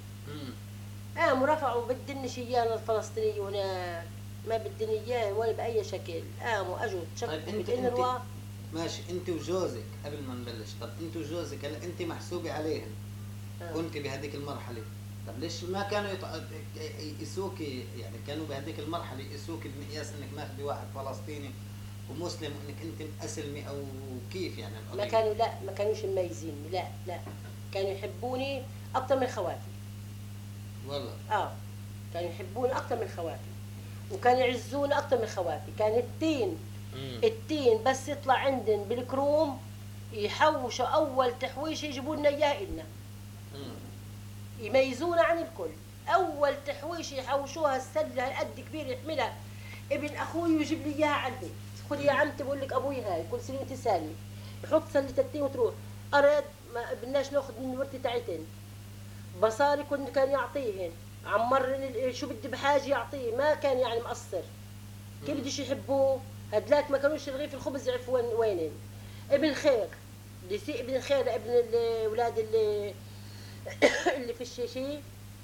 قاموا رفعوا بدنش ايانا الفلسطينيين هناك، ما بدن اياه ولا باي شكل. قاموا اجوا تشكوا بالانروا. ماشي انت وجوزك قبل ما نبلش، طب انت وجوزك هلا انت محسوبه عليهم كنت بهذيك المرحله، طب ليش ما كانوا يقيسوكي؟ يعني كانوا بهذيك المرحله يقيسوكي بمقياس انك ماخذي واحد فلسطيني ومسلم انك انت اسلمي او كيف يعني ما القضيه؟ كانوا، لا ما كانوش مميزين، لا لا، كانوا يحبوني اكتر من خواتي. والله. اه، كانوا يحبوني اكتر من خواتي، وكانوا يعزوني اكتر من خواتي. كان التين، امم. التين بس يطلع عندن بالكروم يحوشوا اول تحويش يجيبوا لنا اياه النا، امم. يميزونا عن الكل. اول تحويش يحوشوها السله قد كبير يحملها ابن اخوي ويجيب لي اياها على البيت. خذي يا عمتي بقول لك ابوي هاي كل سنه وانت سالمه. يحط سله التين وتروح. اراد ما بدناش ناخذ من مرتي تاعتين. بصاري كان يعطيهن. عمر شو بدي بحاجه يعطيه، ما كان يعني مقصر. كيف بديش يحبوه؟ هدلاك ما كانوش رغيف الخبز يعرفوا وينين. ابن خير، ابن خير ابن الاولاد اللي اللي في الشيشي،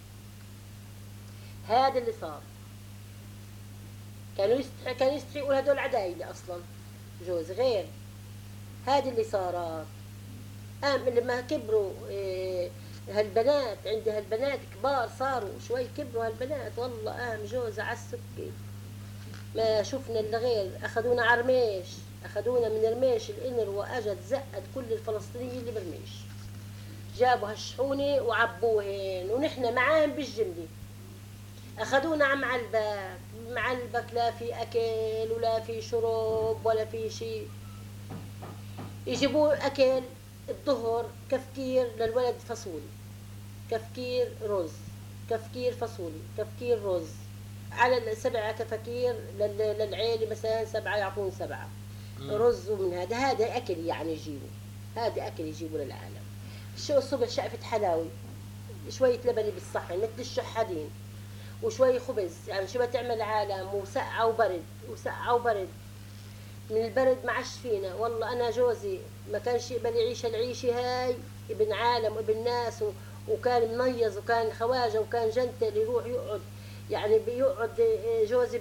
هذا اللي صار. كان يستحي يقول هدول عدايلي اصلا، جوز غير. هذه اللي صارت. لما كبروا هالبنات، عندي هالبنات كبار صاروا شوي، كبروا هالبنات والله جوز على السكي. ما شفنا الا غير. اخذونا عرميش، اخذونا من رميش الانر واجت زقت كل الفلسطينيين اللي برميش. جابوا هالشحونه وعبوهن ونحن معاهم بالجمله. اخذونا على معلبك، معلبك لا في اكل ولا في شرب ولا في شيء. يجيبوا اكل الظهر كفكير للولد فاصولي، كفكير رز، كفكير فاصولي، كفكير رز، على السبع كفاكير للعيلة مثلا 7 يعطون 7 رز. ومن هذا أكل يعني يجيبوا، هذا أكل يجيبوا للعالم. شو الصبح شقفة حلاوي، شوية لبني بالصحن مثل الشحادين، وشوي خبز، يعني شو بتعمل عالم. وسقعة وبرد، وسقعة وبرد. من البرد ما عش فينا والله. أنا جوزي ما كانش يقبل يعيش العيشة هاي، ابن عالم وابن ناس وكان مميز وكان خواجة وكان جنتل. يروح يقعد يعني بيقعد جوزي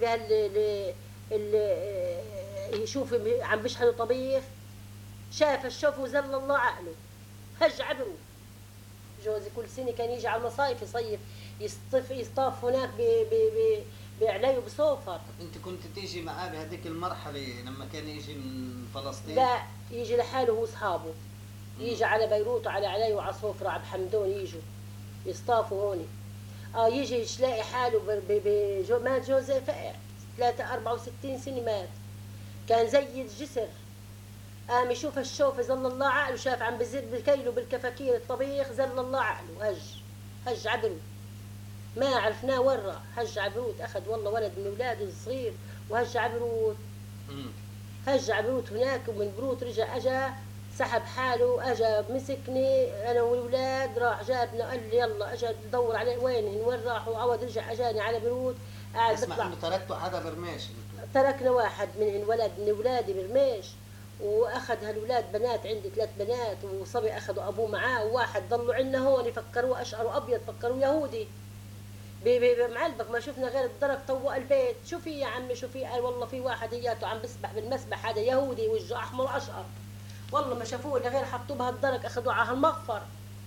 يشوف عم بيشحنوا طبيخ، شاف الشوف وزل الله عقله، هج عبره. جوزي كل سنة كان يجي على المصايف يصيف، يصطاف هناك بعلي وبسوفر. انت كنت تيجي معاه بهذيك المرحله لما كان يجي من فلسطين؟ لا، يجي لحاله هو واصحابه، يجي على بيروت وعلى علي وعلى صوفرا عبد حمدون يجوا يصطافوا هوني. يجي يلاقي حاله مات جوزي فقع 64 سنة مات، كان زي الجسر. قام يشوف الشوفة زل الله عقله، شاف عم بزيد بالكيلو بالكفاكير الطبيخ، زل الله عقله، هج عبره. ما عرفناه وين راح. هج عبروت، اخذ والله ولد من اولاده الصغير وهج عبروت. هج عبروت هناك، ومن بروت رجع اجا سحب حاله، اجا مسكني انا والاولاد، راح جابنا قال لي يلا. اجا ندور عليه وين راحوا. عوض رجع اجاني على بيروت. قاعد اسمع، بطلع. انه تركتوا حدا برميش؟ تركنا واحد من ولد من اولادي برميش، واخذ هالولاد بنات، عندي 3 بنات وصبي اخذوا ابوه معاه، وواحد ضلوا عندنا هون يفكروه اشقر ابيض، فكروه يهودي. بمعلبك ما شفنا غير الدرك طوق البيت. شو في يا عمي شو في؟ قال والله في واحد هياته عم بسبح بالمسبح، هذا يهودي وجهه احمر اشقر. والله ما شافوه الا غير حطوه بهالدرك، اخذوه على هالمغفر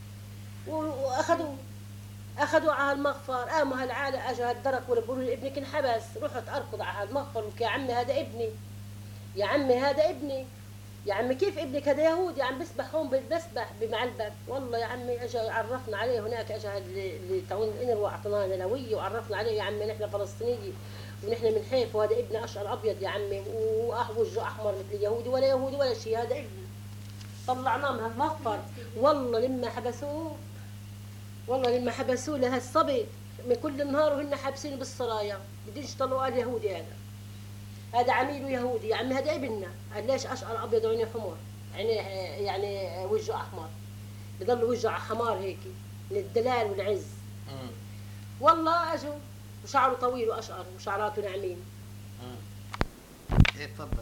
اخذوا على هالمغفر. قاموا هالعالم اجى هالدرك وبقولوا لي ابنك انحبس. رحت اركض على هالمغفر وقلت يا عمي هذا ابني، يا عمي هذا ابني. يا عمي كيف ابنك هذا يهودي عم بسبح هون بسبح بمعلبك. والله يا عمي اجى عرفنا عليه هناك، اجى اللي تعون الانر واعطانا نلويه وعرفنا عليه. يا عمي نحن فلسطينيه ونحن من حيف، وهذا ابني اشقر ابيض يا عمي وجهه احمر مثل اليهودي، ولا يهودي ولا شيء، هذا ابني. طلعناه من هالمغفر. والله لما حبسوه، والله لما حبسوه لهالصبي من كل النهار وهن حابسينه بالسرايا، بديش يطلعوا قال يهودي. هذا عميله يهودي. يا عمي هذا ابننا. قال ليش اشقر ابيض وعينيه حمر، عينيه يعني وجهه احمر، بضل وجهه حمار هيك من الدلال والعز. والله اجوا وشعره طويل واشقر وشعراته ناعمين. ايه تفضل.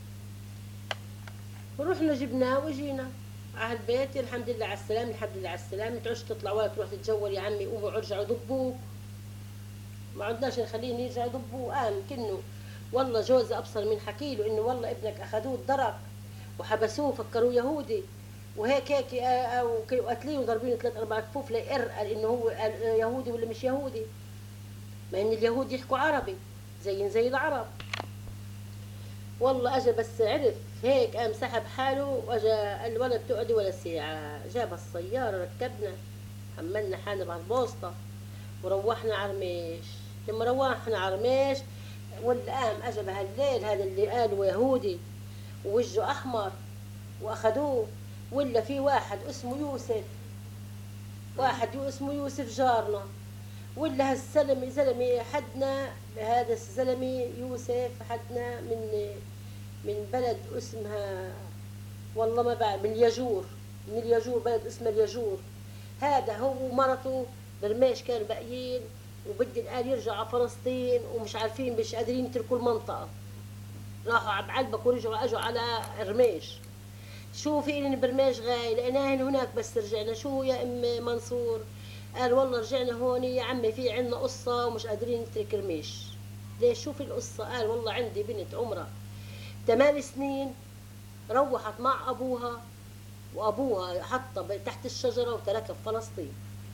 ورحنا جبناه وجينا على البيت. الحمد لله على السلامة، الحمد لله على السلامة. تعوش تطلع ولا تروح تتجول يا عمي، قوموا ارجعوا ضبوه. ما عدناش نخليه يرجع يضبوه. قام كنه والله جوزي ابصر من حكي له انه والله ابنك اخذوه الدرك وحبسوه فكروه يهودي وهيك وقتليه وضربينه 3-4 كفوف ليقرقل انه هو يهودي ولا مش يهودي. ما ان اليهود يحكوا عربي زي العرب. والله اجى بس عرف هيك قام سحب حاله واجى قال لي ولا بتقعدي ولا ساعة، جاب السيارة ركبنا حملنا حالنا بهالبوسطة وروحنا عرميش. لما روحنا عرميش واللي قام اجى بهالليل هذا اللي قالوا يهودي ووجهه احمر واخذوه. ولا في واحد اسمه يوسف، واحد اسمه يوسف جارنا، ولا هالزلمه زلمه حدنا، هذا الزلمه يوسف حدنا من بلد اسمها والله ما بعرف، من اليجور، من اليجور، بلد اسمها اليجور. هذا هو ومرته برميش كانوا باقيين وبدهم قال يرجعوا على فلسطين ومش عارفين مش قادرين يتركوا المنطقة، راحوا على بعلبك ورجعوا اجوا على رميش. شو في إلنا برميش غاي لقيناهن هناك بس رجعنا. شو يا ام منصور؟ قال والله رجعنا هون يا عمي في عنا قصة ومش قادرين نترك رميش. ليش شو في القصة؟ قال والله عندي بنت عمرها 8 سنين روحت مع ابوها وابوها حطها تحت الشجرة وتركها في فلسطين.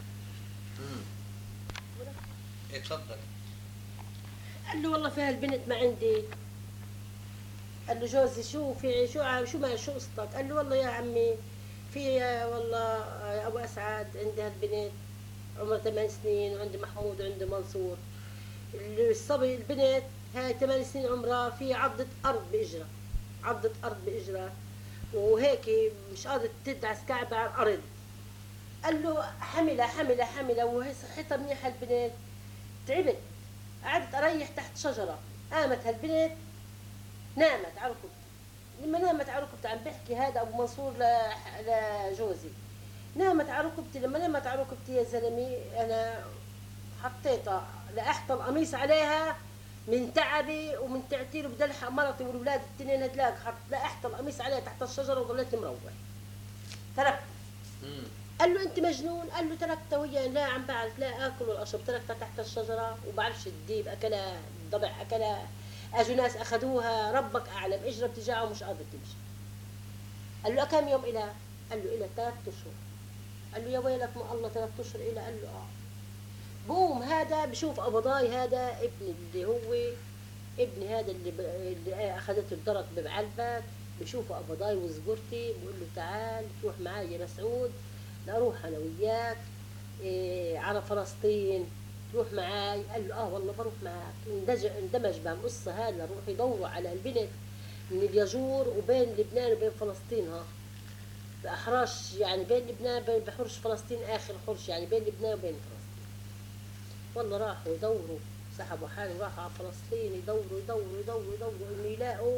اتفضل. قال له والله في هالبنت ما عندي. قال له جوزي شو في شو ما شو قصتك؟ قال له والله يا عمي في والله يا ابو اسعد عندي هالبنت عمرها 8 سنين وعندي محمود وعندي منصور. الصبي البنت هاي 8 سنين عمرها في عضة ارض باجرها، عضة ارض باجرها وهيك مش قادرة تدعس كعبها على الارض. قال له حملة حملة حملة وهي صحتها منيحة البنت. تعبت قعدت اريح تحت شجرة، قامت هالبنت نامت على ركبتي. لما نامت على ركبتي عم بحكي هذا ابو منصور لجوزي، نامت على ركبتي. لما نامت على ركبتي يا زلمي انا حطيتها لقحت القميص عليها من تعبي ومن تعتير وبدلحق مرتي والولاد التنين هدلاك، لقحت القميص عليها تحت الشجره وضليت مروح تركت. قال له انت مجنون؟ قال له تركتها وهي لا عم بعرف لا اكل ولا اشرب، تركتها تحت الشجره وبعرفش الديب اكلها، الضبع اكلها، اجوا ناس اخذوها ربك اعلم، اجرى بتجاعه ومش قادره تمشي. قال له كم يوم إلها؟ قال له إلها 3 أشهر. قال له يا ويلك ما الله 3 أشهر إلها؟ قال له بقوم هذا بشوف قبضاي هذا ابني اللي هو ابني هذا اللي اخذته الدرك بعلبك، بشوفه قبضاي وزقرتي بقول له تعال تروح معي يا مسعود لاروح انا وياك على فلسطين، تروح معي؟ قال له والله بروح معك. اندمج بهالقصه هذا روح يدوروا على البنت من اليجور وبين لبنان وبين فلسطين، ها بأحراش يعني بين لبنان بين بحرش فلسطين اخر حرش يعني بين لبنان وبين فلسطين. والله راحوا يدوروا سحبوا حالهم راحوا على فلسطين يدوروا يدوروا يدوروا يدوروا انه يلاقوا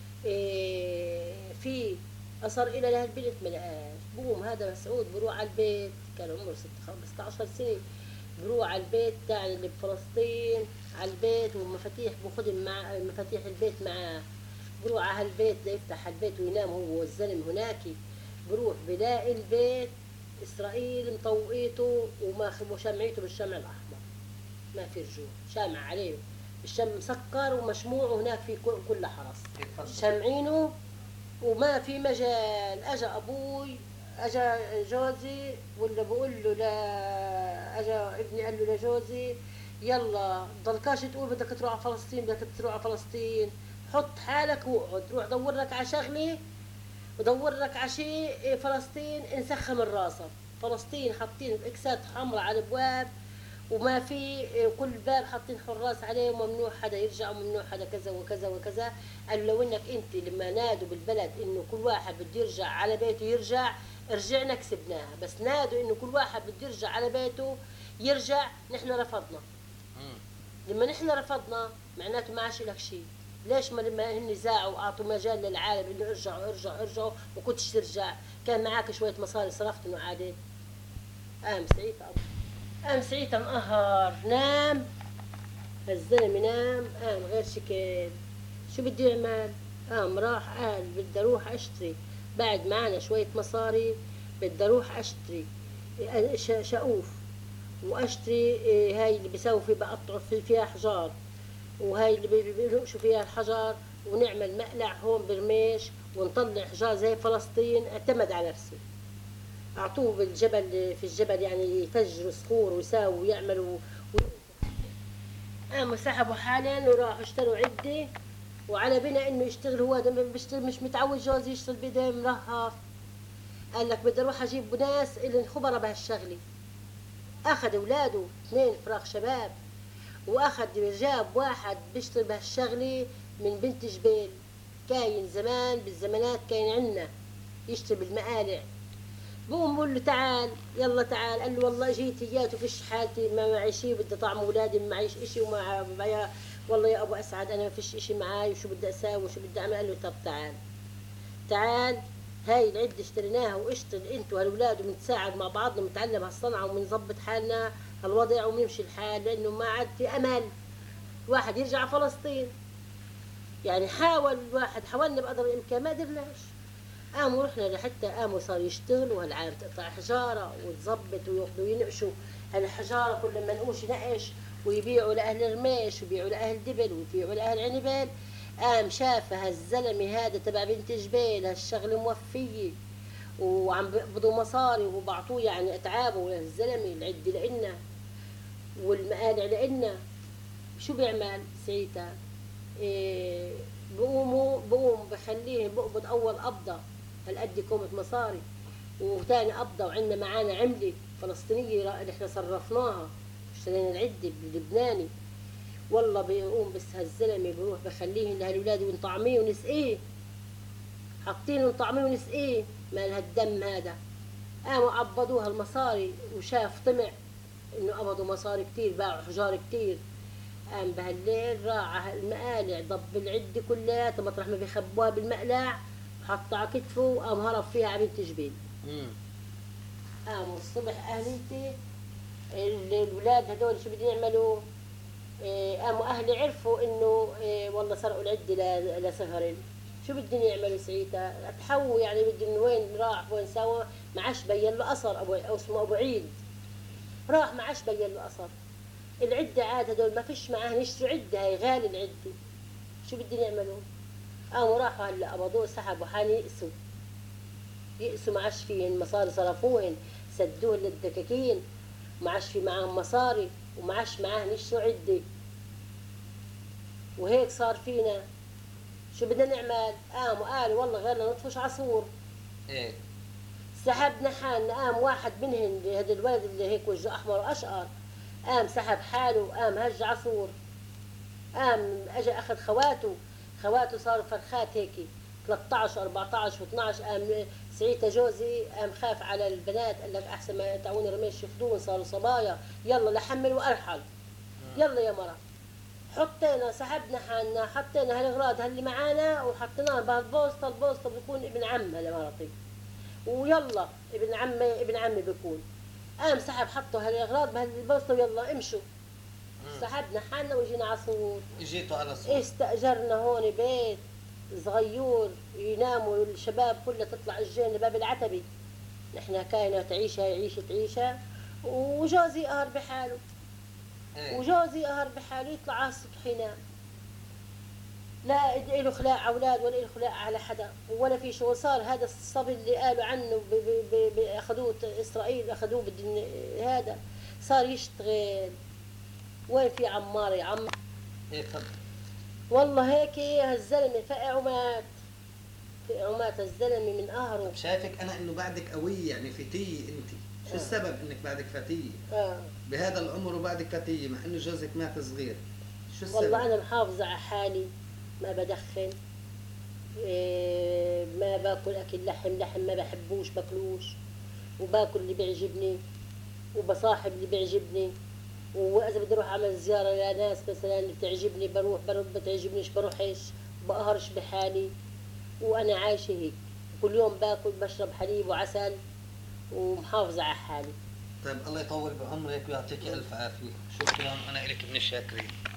في اثر الى لهالبنت ما لقاش. بقوم هذا مسعود بروح على البيت، كان عمره 15 سنه، بروح على البيت تاعي اللي بفلسطين على البيت ومفاتيح بخدم مع مفاتيح البيت معاه. بروح على هالبيت ليفتح البيت وينام هو والزلم هناكي، بروح بلاقي البيت اسرائيل مطوقيته وشمعيته بالشمع الاحمر، ما في رجوع، شامع عليه الشمع مسكر ومشموع وهناك في كل حرس شامعينه وما في مجال. اجا ابوي اجا جوزي ولا بقول له لا، اجا ابني قال له لجوزي يلا ضلكاش تقول بدك تروح على فلسطين بدك تروح على فلسطين، حط حالك واقعد روح دور لك على شغله ودور لك على شيء. فلسطين انسخها من راسك، فلسطين حاطين اكسات حمراء على الابواب وما في كل باب حاطين حراس عليه وممنوع حدا يرجع وممنوع حدا كذا وكذا وكذا. قال لو انك انت لما نادوا بالبلد انه كل واحد بده يرجع على بيته يرجع، رجعنا كسبناها، بس نادوا انه كل واحد بده يرجع على بيته يرجع نحن رفضنا. لما نحن رفضنا معناته ما عاش لك شيء. ليش ما لما هن زاعوا واعطوا مجال للعالم انه ارجعوا ارجعوا ارجعوا وكنتش ترجع؟ كان معاك شويه مصاري صرفتهم وعادت. قام سعيد قام سعيد انقهر نام الزلمه نام قام غير شكل. شو بدي يعمل؟ قام راح قال بدي اروح اشتري بعد معنا شويه مصاري، بدي اروح اشتري شقوف واشتري هاي اللي بيسوي في بقطعوا فيها حجار وهاي اللي بينقشوا فيها الحجر ونعمل مقلع هون برميش ونطلع حجار زي فلسطين. اعتمد على نفسه، اعطوه بالجبل في الجبل يعني يفجروا صخور ويساووا ويعملوا قاموا سحبوا حالا وراحوا اشتروا عده وعلى بنا انه يشتغل، هو ده بيشتغل مش متعود جوزي يشتغل بايديه مرهف. قال لك بدي اروح اجيب ناس اللي خبره بهالشغله. اخذ اولاده 2 فراخ شباب، واخذ جاب واحد بيشتغل بهالشغله من بنت جبيل، كاين زمان بالزمانات كاين عنا يشتغل بالمقالع. بقوم بقول له تعال يلا تعال، قال له والله جيت جيت وفيش حالتي، ما معي شيء، بدي طعم اولادي، ما معيش اشي، والله يا ابو اسعد انا ما فيش اشي معاي، وشو بدي اساوي وشو بدي اعمل. قال له طب تعال تعال، هاي العده اشتريناها واشتغل انت وهالولاد، وبنتساعد مع بعضنا ونتعلم هالصنعه وبنظبط حالنا هالوضع وبنمشي الحال، لانه ما عاد في امل الواحد يرجع على فلسطين. يعني حاول الواحد، حاولنا بقدر الامكان ما قدرناش. قاموا رحنا لحتى قاموا صار يشتغلوا هالعالم تقطع حجاره وتظبط وياخذوا ينقشوا هالحجاره، كل ما نقوش ينقش ويبيعوا لاهل الرميش ويبيعوا لاهل دبل ويبيعوا لاهل عنبال. قام شاف هالزلمه هذا تبع بنت جبيل هالشغله موفيه وعم بيقبضوا مصاري وبعطوه يعني اتعابه للزلمه، العده لإلنا والمقالع لإلنا. شو بيعمل ساعتها؟ إيه، بقوم بخليه بقبض اول قبضه هالقد كومة مصاري، وثاني قبضه وعندنا معانا عمله فلسطينيه اللي احنا صرفناها اشترينا العده باللبناني. والله بيقوم بس هالزلمه بروح بخليه لهالولاد ونطعميه ونسقيه، حاطينه نطعميه ونسقيه مال هالدم هذا. قاموا قبضوها المصاري وشاف طمع انه قبضوا مصاري كتير، باعوا حجار كتير. قام بهالليل راح المقالع ضب العده كلياتها مطرح ما بيخبوها بالمقلاع، حط على كتفه وقام هرب فيها على بنت جبيل. قاموا الصبح اهليتي الولاد هدول شو بدهم يعملوا؟ قاموا اهلي عرفوا انه والله سرقوا العده لسهرين. شو بدهم يعملوا ساعتها؟ تحووا يعني بدهم وين راح وين سوا، ما عادش بين له اثر. أو اسمه ابو عيد راح ما عادش بين له اثر. العده عاد هدول ما فيش معاه يشتروا عده، هي غالي العده. شو بدهم يعملوا؟ قاموا راحوا هلا قبضوه سحبوا حال يقسوا ما عادش فيهن مصاري، صرفوهن سدوهن للدكاكين، ما عادش في معاهم مصاري وما عادش معاهن يشتروا عده. وهيك صار فينا. شو بدنا نعمل؟ قاموا قالوا والله غيرنا نطفش عصور. ايه سحبنا حالنا. قام واحد منهن هذا الولد اللي هيك وجهه احمر واشقر، قام سحب حاله وقام هج عصور. قام اجى اخذ خواته صاروا فرخات هيك 13 14 و12. قام ساعتها جوزي قام خاف على البنات، قال لك احسن ما تعوني رميش يفضون صاروا صبايا، يلا لحمل وارحل. يلا يا مرة حطينا سحبنا حالنا، حطينا هالاغراض هاللي معانا وحطيناها بهالبوسطه. البوسطه بيكون ابن عمها لمرتي، ويلا ابن عمي بيكون. قام سحب حطوا هالاغراض بهالبوسطه ويلا امشوا. سحبنا حالنا وجينا عصور. اجيتوا على صوت. استأجرنا هون بيت صغير يناموا الشباب كلها، تطلع الجين لباب العتبي. نحن كانت عيشة وجوزي قهر بحاله. وجوزي قهر بحاله يطلع على السطح ينام، لا له خلاق على اولاد ولا له خلاق على حدا ولا في شغل. صار هذا الصبي اللي قالوا عنه اخذوه اسرائيل، اخذوه هذا صار يشتغل. وين في عمار يا عم؟ ايه تفضل. والله هيك هالزلمه فقع ومات الزلمه من قهره. شايفك انا انه بعدك قويه، يعني فتيه انت. شو السبب انك بعدك فتيه؟ بهذا العمر وبعدك فتيه مع انه جوزك مات صغير. شو السبب؟ والله انا محافظه على حالي، ما بدخن، ما باكل اكل لحم ما بحبوش باكلوش، وباكل اللي بيعجبني وبصاحب اللي بيعجبني. واذا بدي اروح اعمل زياره لناس مثلا اللي بتعجبني بروح، بتعجبنيش بروحش، بقهرش بحالي. وانا عايشه هيك كل يوم باكل بشرب حليب وعسل ومحافظه على حالي. طيب الله يطول بعمرك ويعطيك الف عافيه. شكرا، انا لك من الشاكرين.